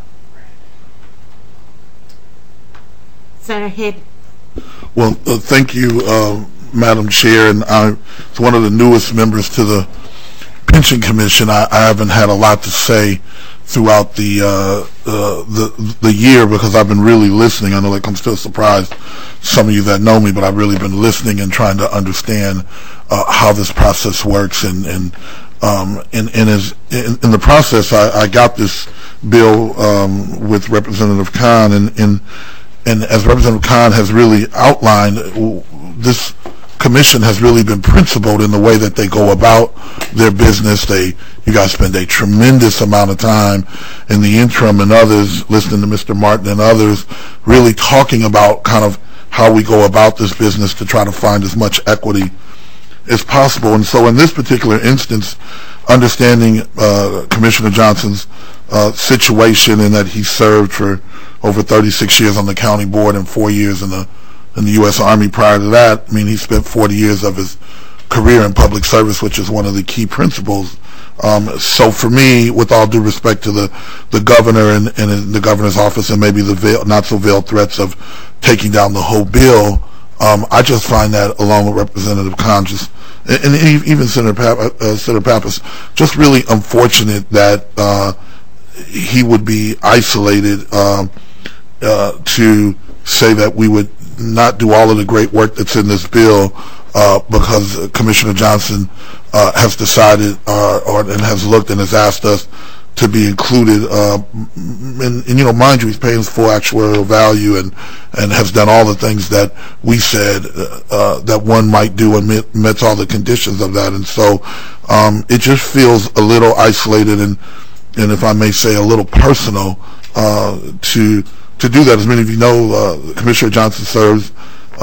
Senator Hayden. Well, thank you, Madam Chair, and I'm one of the newest members to the Pension Commission. I haven't had a lot to say throughout the year because I've been really listening. I know I'm still surprised, some of you that know me, but I've really been listening and trying to understand how this process works. And in the process, I got this bill with Representative Khan, and as Representative Khan has really outlined, this commission has really been principled in the way that they go about their business. You guys spend a tremendous amount of time in the interim and others, listening to Mr. Martin and others, really talking about kind of how we go about this business to try to find as much equity as possible. And so in this particular instance, understanding Commissioner Johnson's situation in that he served for over 36 years on the county board and 4 years in the U.S. Army prior to that. I mean, he spent 40 years of his career in public service, which is one of the key principles. So for me, with all due respect to the governor and the governor's office and maybe the not-so-veiled threats of taking down the whole bill, I just find that, along with Representative Khan, and even Senator Pappas, just really unfortunate that he would be isolated to say that we would not do all of the great work that's in this bill because Commissioner Johnson has decided and has looked and has asked us to be included. And mind you, he's paying his full actuarial value and has done all the things that we said that one might do and met all the conditions of that. And so it just feels a little isolated and if I may say, a little personal to do that. As many of you know, Commissioner Johnson serves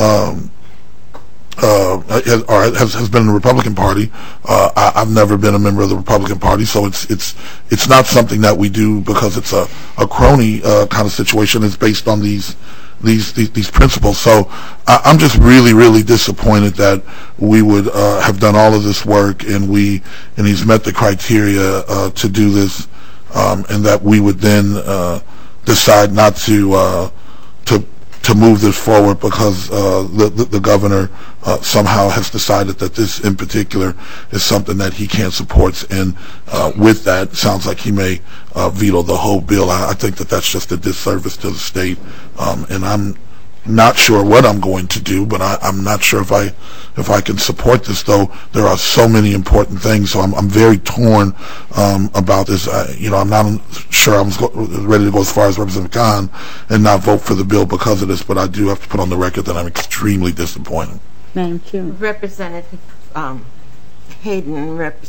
has been in the Republican Party. I've never been a member of the Republican Party, so it's not something that we do because it's a crony kind of situation. It's based on these principles. So I'm just really, really disappointed that we would have done all of this work and he's met the criteria to do this, and that we would then decide not to to move this forward because the governor somehow has decided that this in particular is something that he can't support, and with that, sounds like he may veto the whole bill. I think that that's just a disservice to the state, and I'm not sure what I'm going to do, but I'm not sure if I can support this, though there are so many important things, so I'm very torn about this. I'm not sure I'm ready to go as far as Representative Khan and not vote for the bill because of this, but I do have to put on the record that I'm extremely disappointed. Madam Chair. Representative Hayden,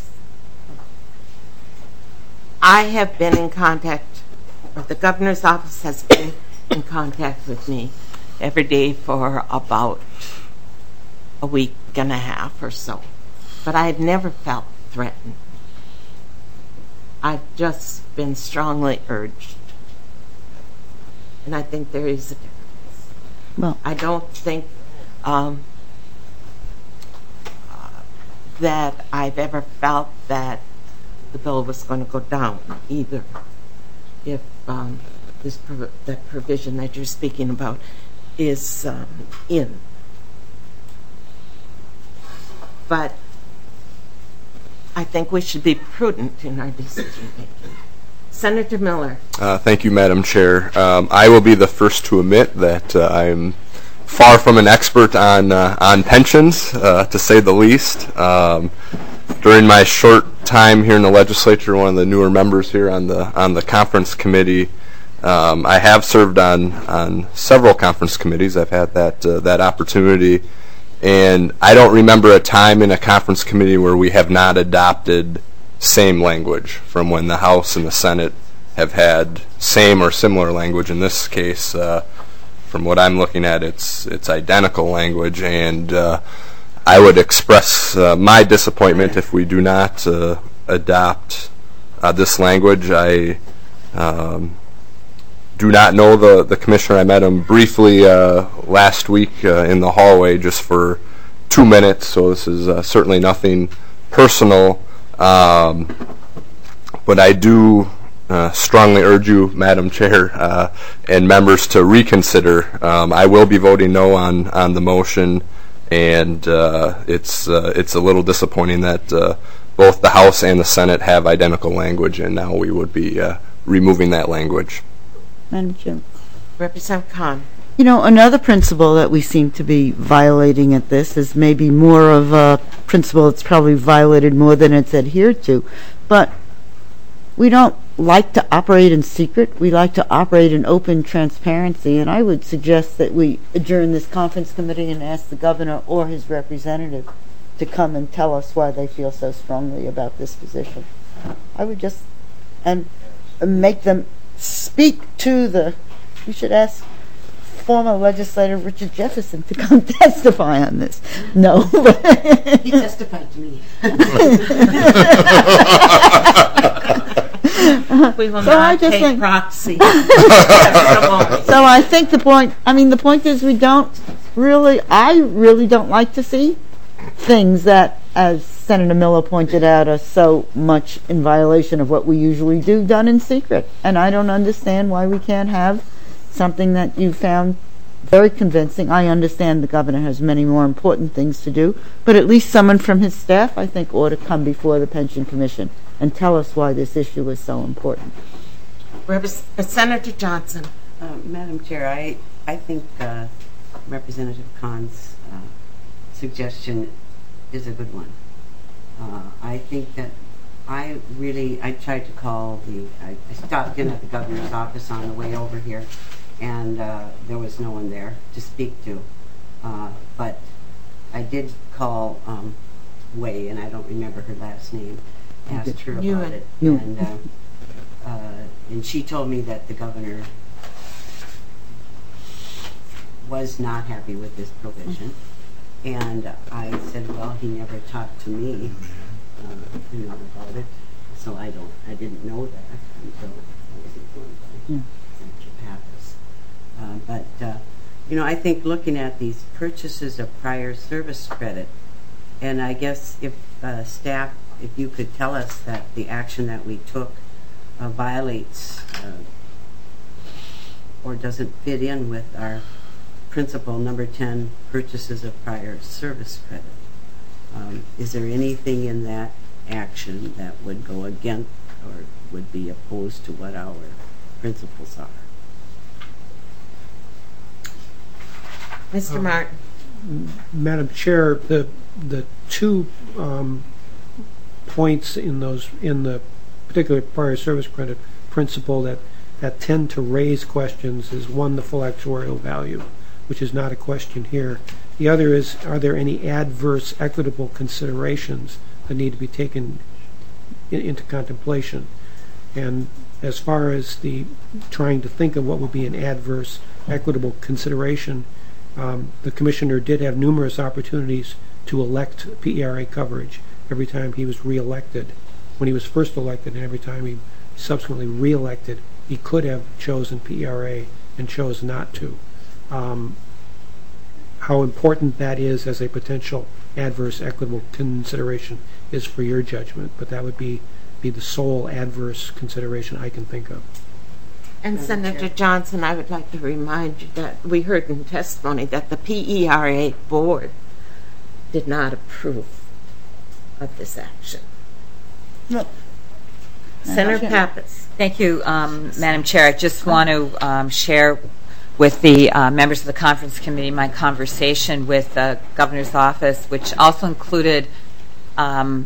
I have been in contact, or the governor's office has been in contact with me every day for about a week and a half or so. But I've never felt threatened. I've just been strongly urged. And I think there is a difference. Well, I don't think that I've ever felt that the bill was going to go down either. If that provision that you're speaking about is in. But I think we should be prudent in our decision making. Senator Miller. Thank you, Madam Chair. I will be the first to admit that I'm far from an expert on pensions, to say the least. During my short time here in the legislature, one of the newer members here on the conference committee, I have served on several conference committees. I've had that opportunity, and I don't remember a time in a conference committee where we have not adopted same language from when the House and the Senate have had same or similar language. In this case, from what I'm looking at, it's identical language, and I would express my disappointment if we do not adopt this language. I do not know the commissioner. I met him briefly last week in the hallway just for 2 minutes, so this is certainly nothing personal. But I do strongly urge you, Madam Chair, and members to reconsider. I will be voting no on the motion, and it's a little disappointing that both the House and the Senate have identical language, and now we would be removing that language. Madam Chair. Representative Khan. Another principle that we seem to be violating at this is maybe more of a principle that's probably violated more than it's adhered to. But we don't like to operate in secret. We like to operate in open transparency. And I would suggest that we adjourn this conference committee and ask the governor or his representative to come and tell us why they feel so strongly about this position. I would just, and make them speak to we should ask former legislator Richard Jefferson to come testify on this. No. He testified to me. We will not take proxy. So I think the point is I really don't like to see things that, as Senator Miller pointed out, are so much in violation of what we usually do done in secret. And I don't understand why we can't have something that you found very convincing. I understand the governor has many more important things to do, but at least someone from his staff, I think, ought to come before the Pension Commission and tell us why this issue is so important. Senator Johnson. Madam Chair, I think Representative Khan's suggestion is a good one. I think that I tried to call I stopped in at the governor's office on the way over here, and there was no one there to speak to. But I did call Way, and I don't remember her last name, asked her about it. And she told me that the governor was not happy with this provision. And I said, well, he never talked to me about it, so I didn't know that until I was informed by Senator Pappas. But I think looking at these purchases of prior service credit, and I guess if staff, if you could tell us that the action that we took violates or doesn't fit in with our principle, number 10, purchases of prior service credit. Is there anything in that action that would go against or would be opposed to what our principles are? Mr. Martin. Madam Chair, the two points in the particular prior service credit principle that tend to raise questions is one, the full actuarial value, which is not a question here. The other is, are there any adverse equitable considerations that need to be taken into contemplation? And as far as the trying to think of what would be an adverse equitable consideration, the commissioner did have numerous opportunities to elect PERA coverage every time he was reelected. When he was first elected and every time he subsequently reelected, he could have chosen PERA and chose not to. How important that is as a potential adverse equitable consideration is for your judgment, but that would be the sole adverse consideration I can think of. And Senator Johnson, I would like to remind you that we heard in testimony that the PERA board did not approve of this action. No. Senator Pappas. Thank you, Madam Chair. I just want to share with the members of the conference committee my conversation with the governor's office, which also included that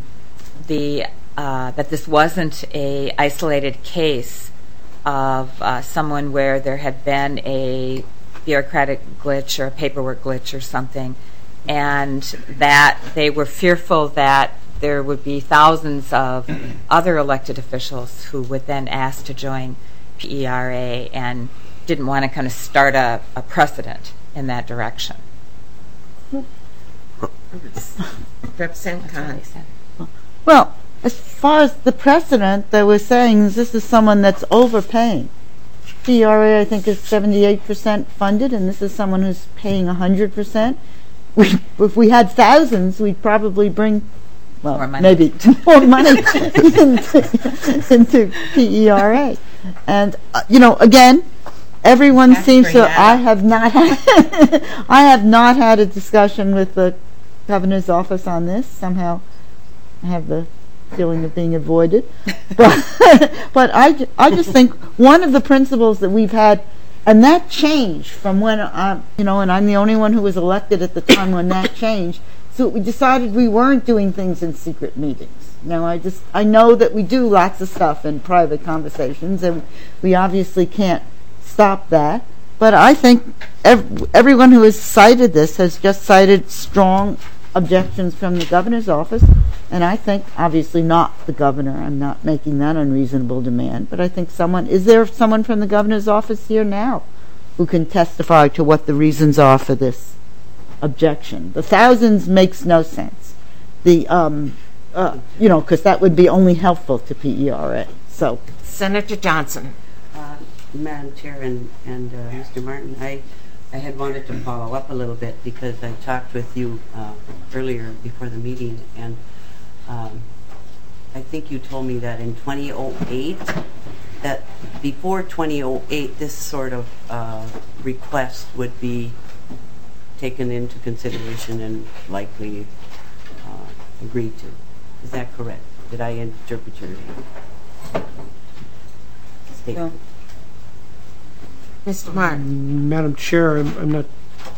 this wasn't a isolated case of someone where there had been a bureaucratic glitch or a paperwork glitch or something, and that they were fearful that there would be thousands of other elected officials who would then ask to join PERA and didn't want to kind of start a precedent in that direction. Representative Khan. Well, as far as the precedent, they were saying this is someone that's overpaying. PERA, I think, is 78% funded, and this is someone who's paying 100%. If we had thousands, we'd probably bring, well, more money. Maybe more money into PERA. And, again, everyone seems to. I have not had a discussion with the governor's office on this. Somehow, I have the feeling of being avoided. But I just think one of the principles that we've had, and that changed from when and I'm the only one who was elected at the time when that changed. So we decided we weren't doing things in secret meetings. Now I know that we do lots of stuff in private conversations, and we obviously can't stop that. But I think everyone who has cited this has just cited strong objections from the governor's office, and I think obviously not the governor. I'm not making that unreasonable demand, but I think is there someone from the governor's office here now who can testify to what the reasons are for this objection? The thousands makes no sense. The because that would be only helpful to PERA. So, Senator Johnson. Madam Chair and Mr. Martin, I had wanted to follow up a little bit because I talked with you earlier before the meeting, and I think you told me that in 2008, that before 2008, this sort of request would be taken into consideration and likely agreed to. Is that correct? Did I interpret your statement? No. Mr. Martin. Madam Chair, I'm not.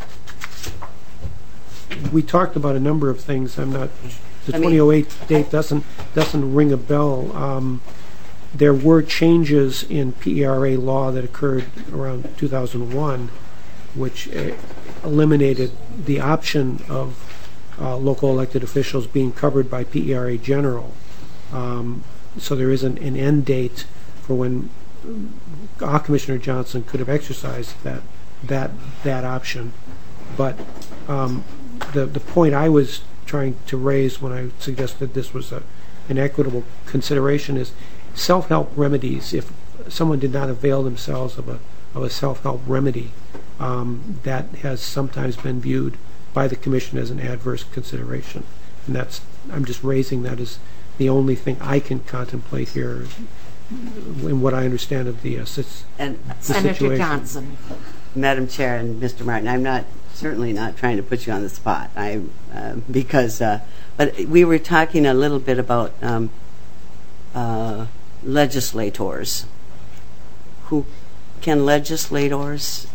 We talked about a number of things. I'm not. The 2008 date doesn't ring a bell. There were changes in PERA law that occurred around 2001, which eliminated the option of local elected officials being covered by PERA General. So there isn't an end date for when Commissioner Johnson could have exercised that option. But the point I was trying to raise when I suggested this was an equitable consideration is self-help remedies. If someone did not avail themselves of a self-help remedy, that has sometimes been viewed by the Commission as an adverse consideration. And I'm just raising that as the only thing I can contemplate here in what I understand of the situation. Senator Johnson. Madam Chair and Mr. Martin, I'm certainly not trying to put you on the spot. But we were talking a little bit about legislators. Can legislators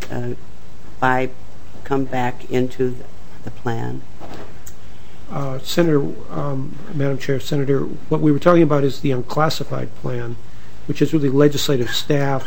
come back into the plan? Senator, Madam Chair, Senator, what we were talking about is the unclassified plan, which is really legislative staff,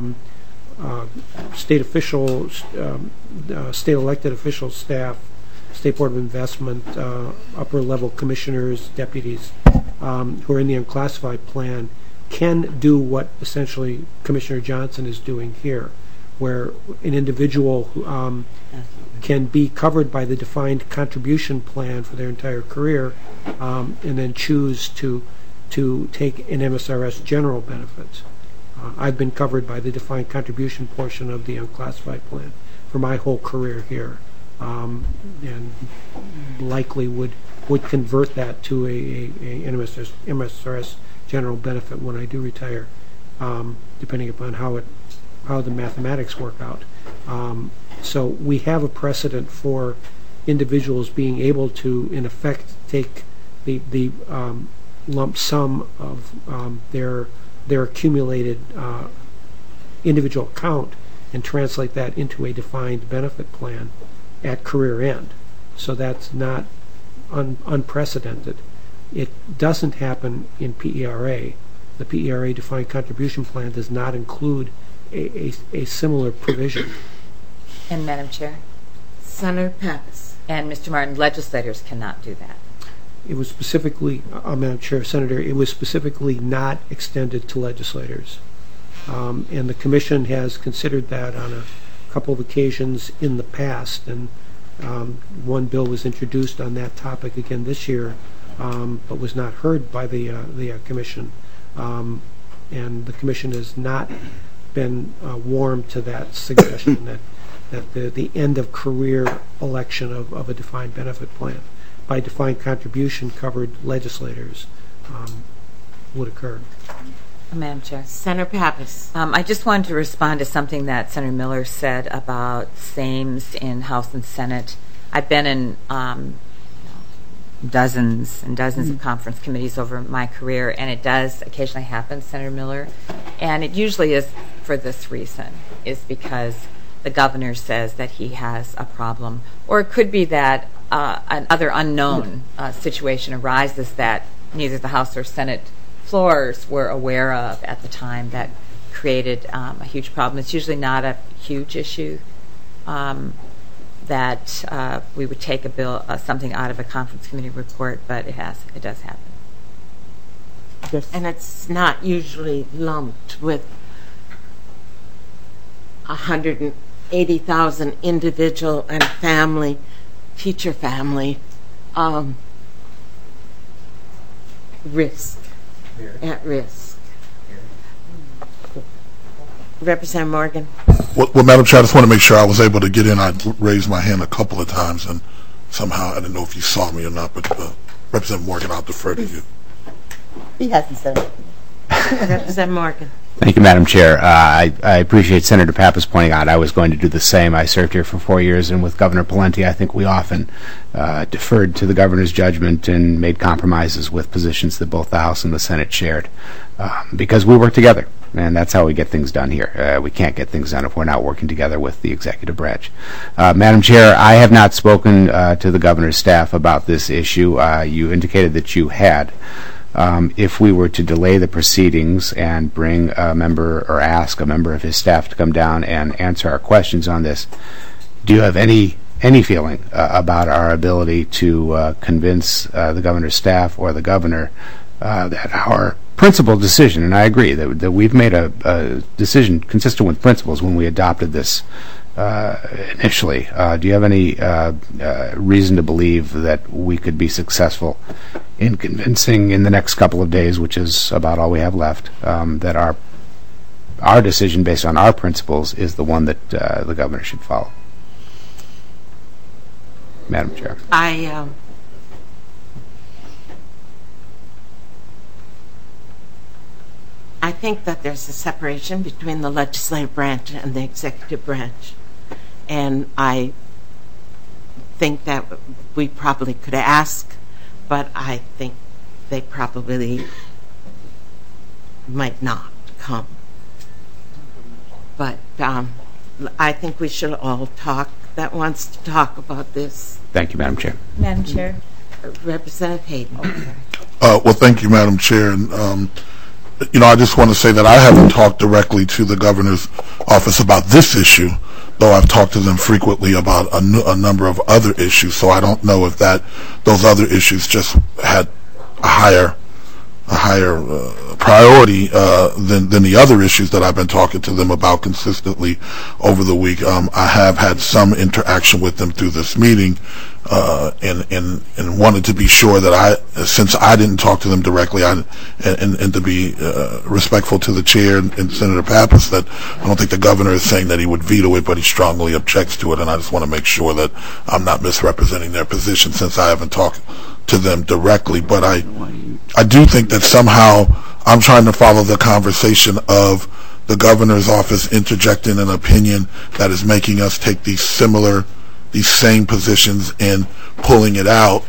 state officials, state elected official staff, State Board of Investment, upper level commissioners, deputies, who are in the unclassified plan, can do what essentially Commissioner Johnson is doing here, where an individual can be covered by the defined contribution plan for their entire career, and then choose to take an MSRS general benefit. I've been covered by the defined contribution portion of the unclassified plan for my whole career here, and likely would convert that to an MSRS general benefit when I do retire, depending upon how the mathematics work out. So we have a precedent for individuals being able to, in effect, take the lump sum of their accumulated individual account and translate that into a defined benefit plan at career end. So that's not unprecedented. It doesn't happen in PERA. The PERA defined contribution plan does not include a similar provision. And Madam Chair? Senator Pappas. And Mr. Martin, legislators cannot do that. It was specifically, Madam Chair, Senator, it was specifically not extended to legislators. And the Commission has considered that on a couple of occasions in the past, and one bill was introduced on that topic again this year, but was not heard by the Commission. And the Commission has not been warm to that suggestion that the end of career election of a defined benefit plan by defined contribution covered legislators would occur. Madam Chair. Senator Pappas. I just wanted to respond to something that Senator Miller said about SAMES in House and Senate. I've been in dozens and dozens of conference committees over my career, and it does occasionally happen, Senator Miller, and it usually is for this reason, is because the governor says that he has a problem, or it could be that another unknown situation arises that neither the House or Senate floors were aware of at the time that created a huge problem. It's usually not a huge issue that we would take a bill, something out of a conference committee report, but it does happen. Yes. And it's not usually lumped with 180,000 individual and family, teacher family at risk. Representative Morgan. Well, Madam Chair, I just want to make sure I was able to get in. I raised my hand a couple of times, and somehow I didn't know if you saw me or not, but Representative Morgan, I'll defer to you. He hasn't said it. Representative Morgan. Thank you, Madam Chair. I appreciate Senator Pappas pointing out I was going to do the same. I served here for 4 years, and with Governor Pawlenty, I think we often deferred to the governor's judgment and made compromises with positions that both the House and the Senate shared because we work together, and that's how we get things done here. We can't get things done if we're not working together with the executive branch. Madam Chair, I have not spoken to the governor's staff about this issue. You indicated that you had. If we were to delay the proceedings and bring a member or ask a member of his staff to come down and answer our questions on this, do you have any feeling about our ability to convince the governor's staff or the governor that our principled decision, and I agree that we've made a decision consistent with principles when we adopted this initially. Do you have any reason to believe that we could be successful in convincing in the next couple of days, which is about all we have left, that our decision based on our principles is the one that the governor should follow? Madam Chair. I think that there's a separation between the legislative branch and the executive branch. and I think that we probably could ask, but I think they probably might not come. But I think we should all talk that wants to talk about this. Thank you, Madam Chair. Madam Chair. Representative Hayden. Well, thank you, Madam Chair. And, I just want to say that I haven't talked directly to the governor's office about this issue, though I've talked to them frequently about a number of other issues. So I don't know if those other issues just had a higher priority than the other issues that I've been talking to them about consistently over the week. I have had some interaction with them through this meeting, and wanted to be sure that since I didn't talk to them directly, and to be respectful to the chair and Senator Pappas, that I don't think the governor is saying that he would veto it, but he strongly objects to it, and I just want to make sure that I'm not misrepresenting their position since I haven't talked to them directly. But I do think that somehow I'm trying to follow the conversation of the governor's office interjecting an opinion that is making us take these same positions and pulling it out,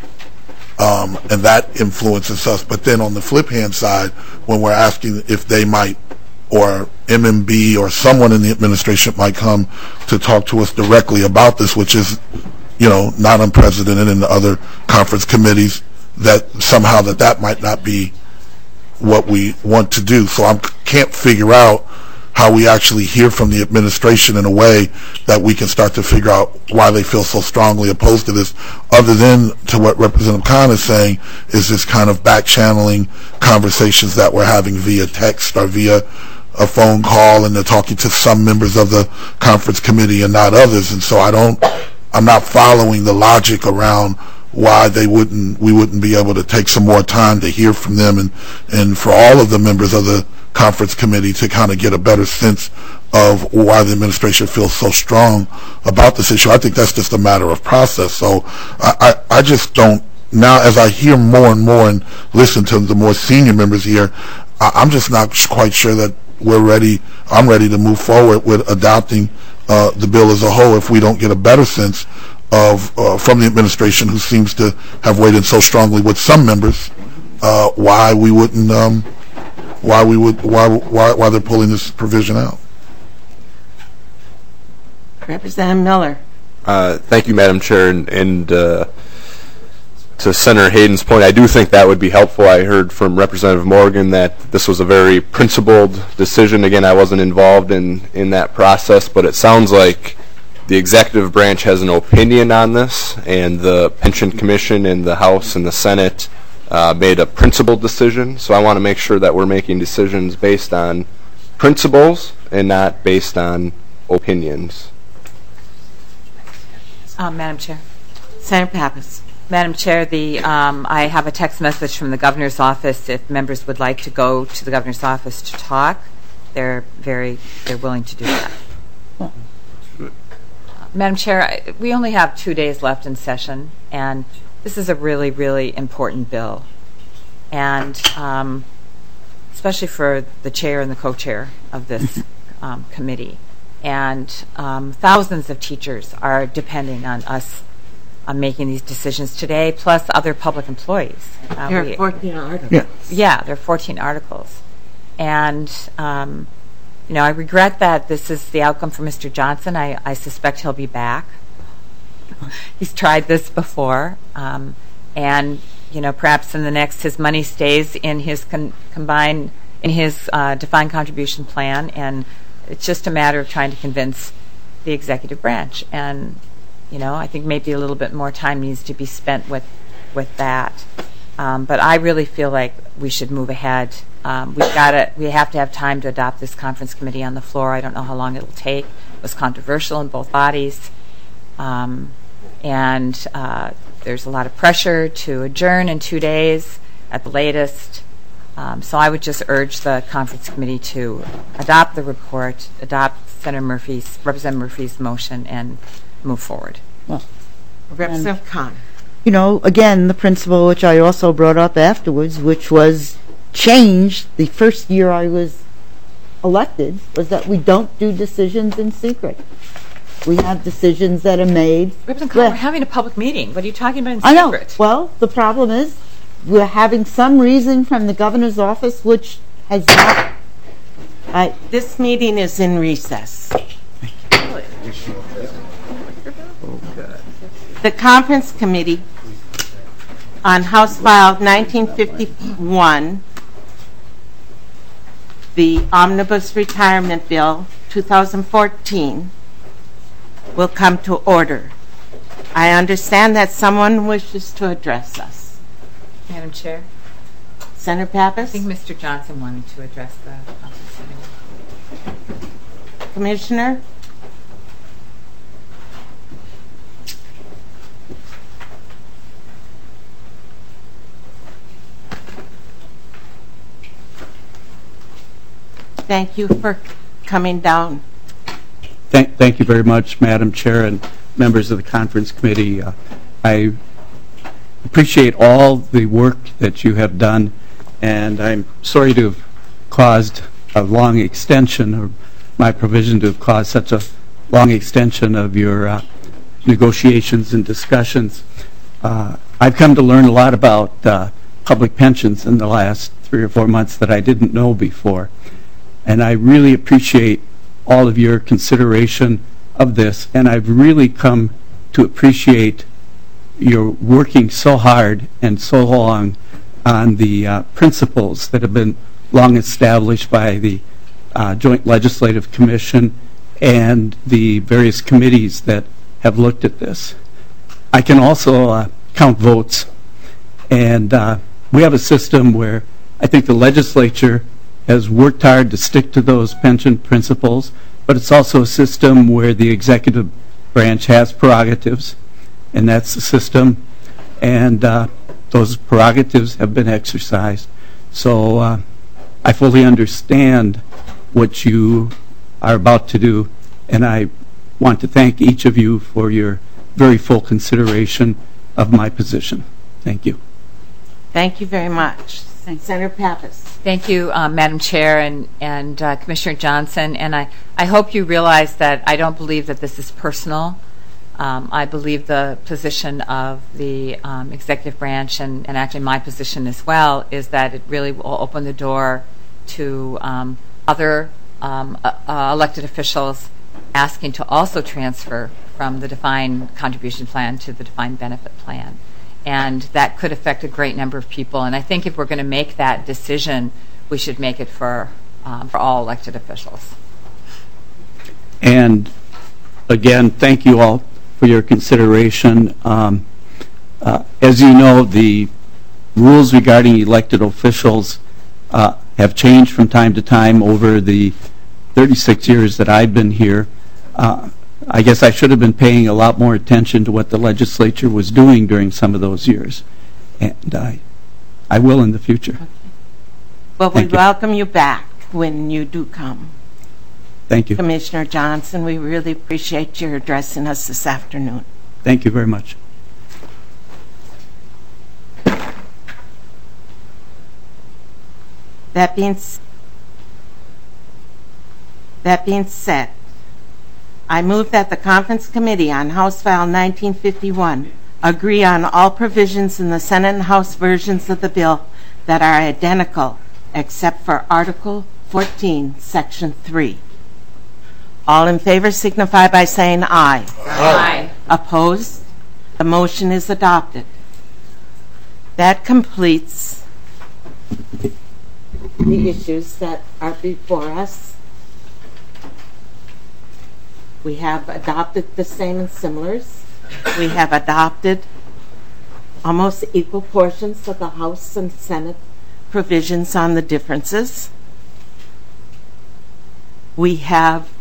and that influences us. But then on the flip hand side, when we're asking if they might, or MMB or someone in the administration might come to talk to us directly about this, which is not unprecedented in the other conference committees, that somehow that might not be what we want to do. So I can't figure out how we actually hear from the administration in a way that we can start to figure out why they feel so strongly opposed to this, other than to what Representative Khan is saying, is this kind of back-channeling conversations that we're having via text or via a phone call, and they're talking to some members of the conference committee and not others. And so I'm not following the logic around why we wouldn't be able to take some more time to hear from them, and for all of the members of the conference committee to kind of get a better sense of why the administration feels so strong about this issue. I think that's just a matter of process. So I just don't, now as I hear more and more and listen to the more senior members here, I'm just not quite sure that I'm ready to move forward with adopting the bill as a whole if we don't get a better sense of from the administration, who seems to have weighed in so strongly with some members, why they're pulling this provision out. Representative Miller. Thank you, Madam Chair, and to Senator Hayden's point, I do think that would be helpful. I heard from Representative Morgan that this was a very principled decision. Again, I wasn't involved in that process, but it sounds like the executive branch has an opinion on this, and the Pension Commission and the House and the Senate made a principled decision. So I want to make sure that we're making decisions based on principles and not based on opinions. Madam Chair. Senator Pappas. Madam Chair, I have a text message from the governor's office. If members would like to go to the governor's office to talk, they're willing to do that. Madam Chair, we only have 2 days left in session, and this is a really, really important bill, and especially for the chair and the co-chair of this committee. And thousands of teachers are depending on us making these decisions today, plus other public employees. There are 14 articles. Yeah, there are 14 articles. And, I regret that this is the outcome for Mr. Johnson. I suspect he'll be back. He's tried this before. And, perhaps in the next, his money stays in his defined contribution plan, and it's just a matter of trying to convince the executive branch. And, I think maybe a little bit more time needs to be spent with that. But I really feel like we should move ahead. We have to have time to adopt this conference committee on the floor. I don't know how long it'll take. It was controversial in both bodies. And there's a lot of pressure to adjourn in 2 days at the latest. So I would just urge the conference committee to adopt the report, adopt Representative Murphy's motion, and move forward. Well, Representative Khan. Again, the principle which I also brought up afterwards, which was changed the first year I was elected, was that we don't do decisions in secret. We have decisions that are made. We're having a public meeting. What are you talking about in I know. secret? Well, the problem is we're having some reason from the governor's office which has not. This meeting is in recess. The Conference Committee on House File 1951, the Omnibus Retirement Bill 2014, will come to order. I understand that someone wishes to address us. Madam Chair? Senator Pappas? I think Mr. Johnson wanted to address the Conference Committee. Commissioner? Thank you for coming down. Thank you very much, Madam Chair and members of the Conference Committee. I appreciate all the work that you have done, and I'm sorry to have caused a long extension, or my provision to have caused such a long extension of your negotiations and discussions. I've come to learn a lot about public pensions in the last 3 or 4 months that I didn't know before. And I really appreciate all of your consideration of this, and I've really come to appreciate your working so hard and so long on the principles that have been long established by the Joint Legislative Commission and the various committees that have looked at this. I can also count votes, and we have a system where I think the legislature has worked hard to stick to those pension principles, but it's also a system where the executive branch has prerogatives, and that's the system, and those prerogatives have been exercised. So I fully understand what you are about to do, and I want to thank each of you for your very full consideration of my position. Thank you. Thank you very much. Senator Pappas. Thank you, Madam Chair and Commissioner Johnson. And I hope you realize that I don't believe that this is personal. I believe the position of the executive branch, and actually my position as well, is that it really will open the door to other elected officials asking to also transfer from the defined contribution plan to the defined benefit plan. And that could affect a great number of people. And I think if we're going to make that decision, we should make it for all elected officials. And again, thank you all for your consideration. As you know, the rules regarding elected officials have changed from time to time over the 36 years that I've been here. I guess I should have been paying a lot more attention to what the legislature was doing during some of those years, and I will in the future. Okay. Well, we welcome you back when you do come. Thank you. Commissioner Johnson, we really appreciate your addressing us this afternoon. Thank you very much. That being said, I move that the Conference Committee on House File 1951 agree on all provisions in the Senate and House versions of the bill that are identical except for Article 14, Section 3. All in favor signify by saying aye. Aye. Opposed? The motion is adopted. That completes the issues that are before us. We have adopted the same and similars. We have adopted almost equal portions of the House and Senate provisions on the differences. We have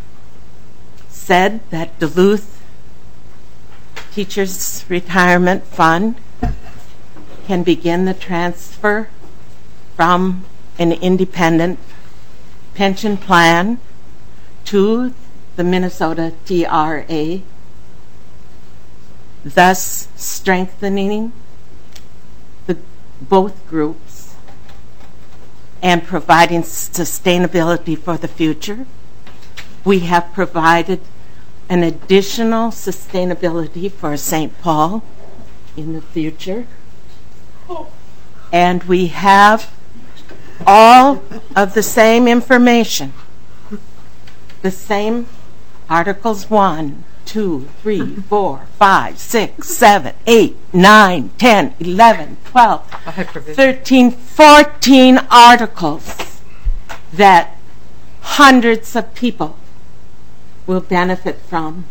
said that Duluth Teachers Retirement Fund can begin the transfer from an independent pension plan to the Minnesota TRA, thus strengthening both groups and providing sustainability for the future. We have provided an additional sustainability for St. Paul in the future. And we have all of the same information, the same Articles 1, 2, 3, 4, 5, 6, 7, 8, 9, 10, 11, 12, 13, 14 articles that hundreds of people will benefit from.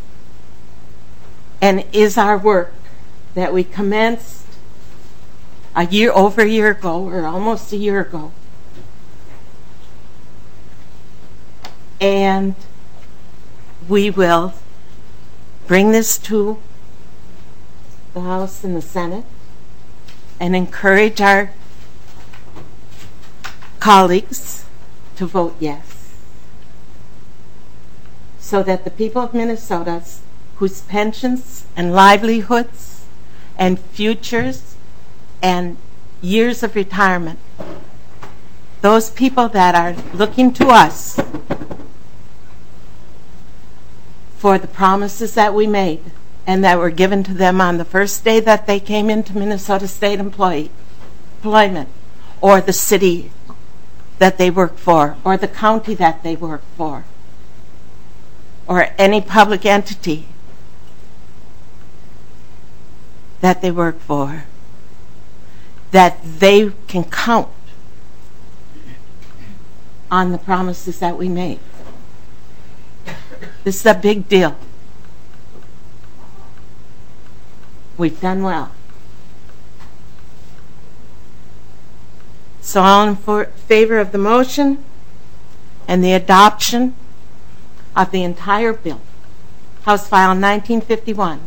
And is our work that we commenced over a year ago, or almost a year ago. And we will bring this to the House and the Senate and encourage our colleagues to vote yes, so that the people of Minnesota, whose pensions and livelihoods and futures and years of retirement, those people that are looking to us for the promises that we made and that were given to them on the first day that they came into Minnesota State employment, or the city that they work for, or the county that they work for, or any public entity that they work for, that they can count on the promises that we made. This is a big deal. We've done well. So all in favor of the motion and the adoption of the entire bill, House File 1951,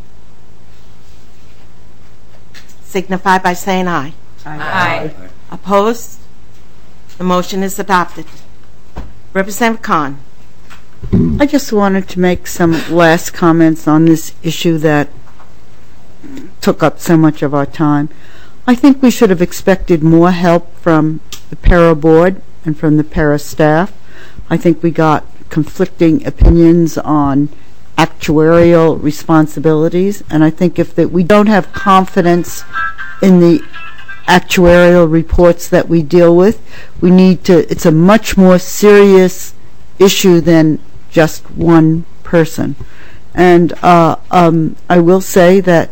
signify by saying aye. Aye. Opposed? The motion is adopted. Representative Khan. I just wanted to make some last comments on this issue that took up so much of our time. I think we should have expected more help from the para board and from the para staff. I think we got conflicting opinions on actuarial responsibilities, and I think if we don't have confidence in the actuarial reports that we deal with, we need to, it's a much more serious issue than just one person. And I will say that,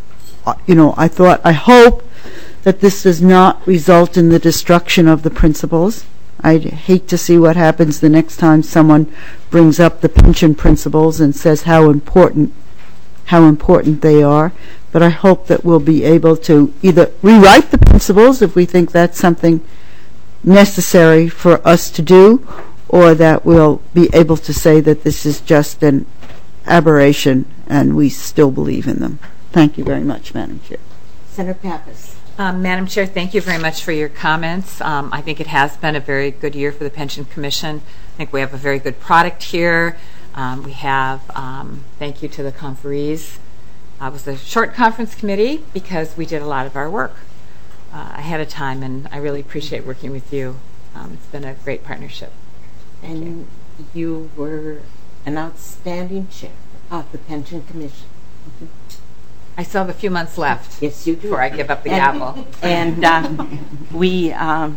I hope that this does not result in the destruction of the principles. I'd hate to see what happens the next time someone brings up the pension principles and says how important they are. But I hope that we'll be able to either rewrite the principles if we think that's something necessary for us to do, or that we'll be able to say that this is just an aberration and we still believe in them. Thank you very much, Madam Chair. Senator Pappas. Madam Chair, thank you very much for your comments. I think it has been a very good year for the Pension Commission. I think we have a very good product here. We have, thank you to the conferees. It was a short conference committee because we did a lot of our work ahead of time, and I really appreciate working with you. It's been a great partnership. And you were an outstanding chair of the Pension Commission. Mm-hmm. I still have a few months left. Yes, you do. Before I give up the gavel. And we,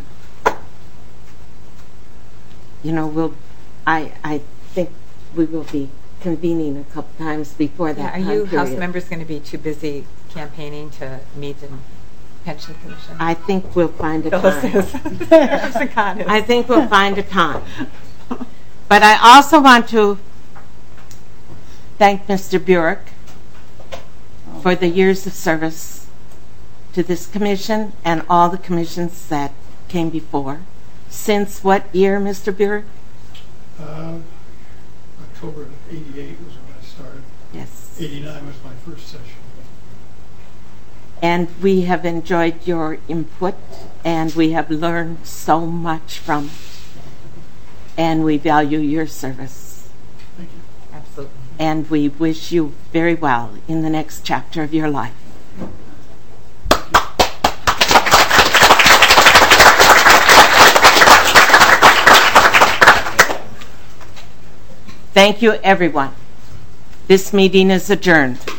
I think we will be convening a couple times before that. Are you House members going to be too busy campaigning to meet in Pension Commission? I think we'll find a time. I think we'll find a time. But I also want to thank Mr. Burek for the years of service to this commission and all the commissions that came before. Since what year, Mr. Burek? October of '88 was when I started. Yes. '89 was my first session. And we have enjoyed your input, and we have learned so much from it. And we value your service. Thank you. Absolutely. And we wish you very well in the next chapter of your life. Thank you, everyone. This meeting is adjourned.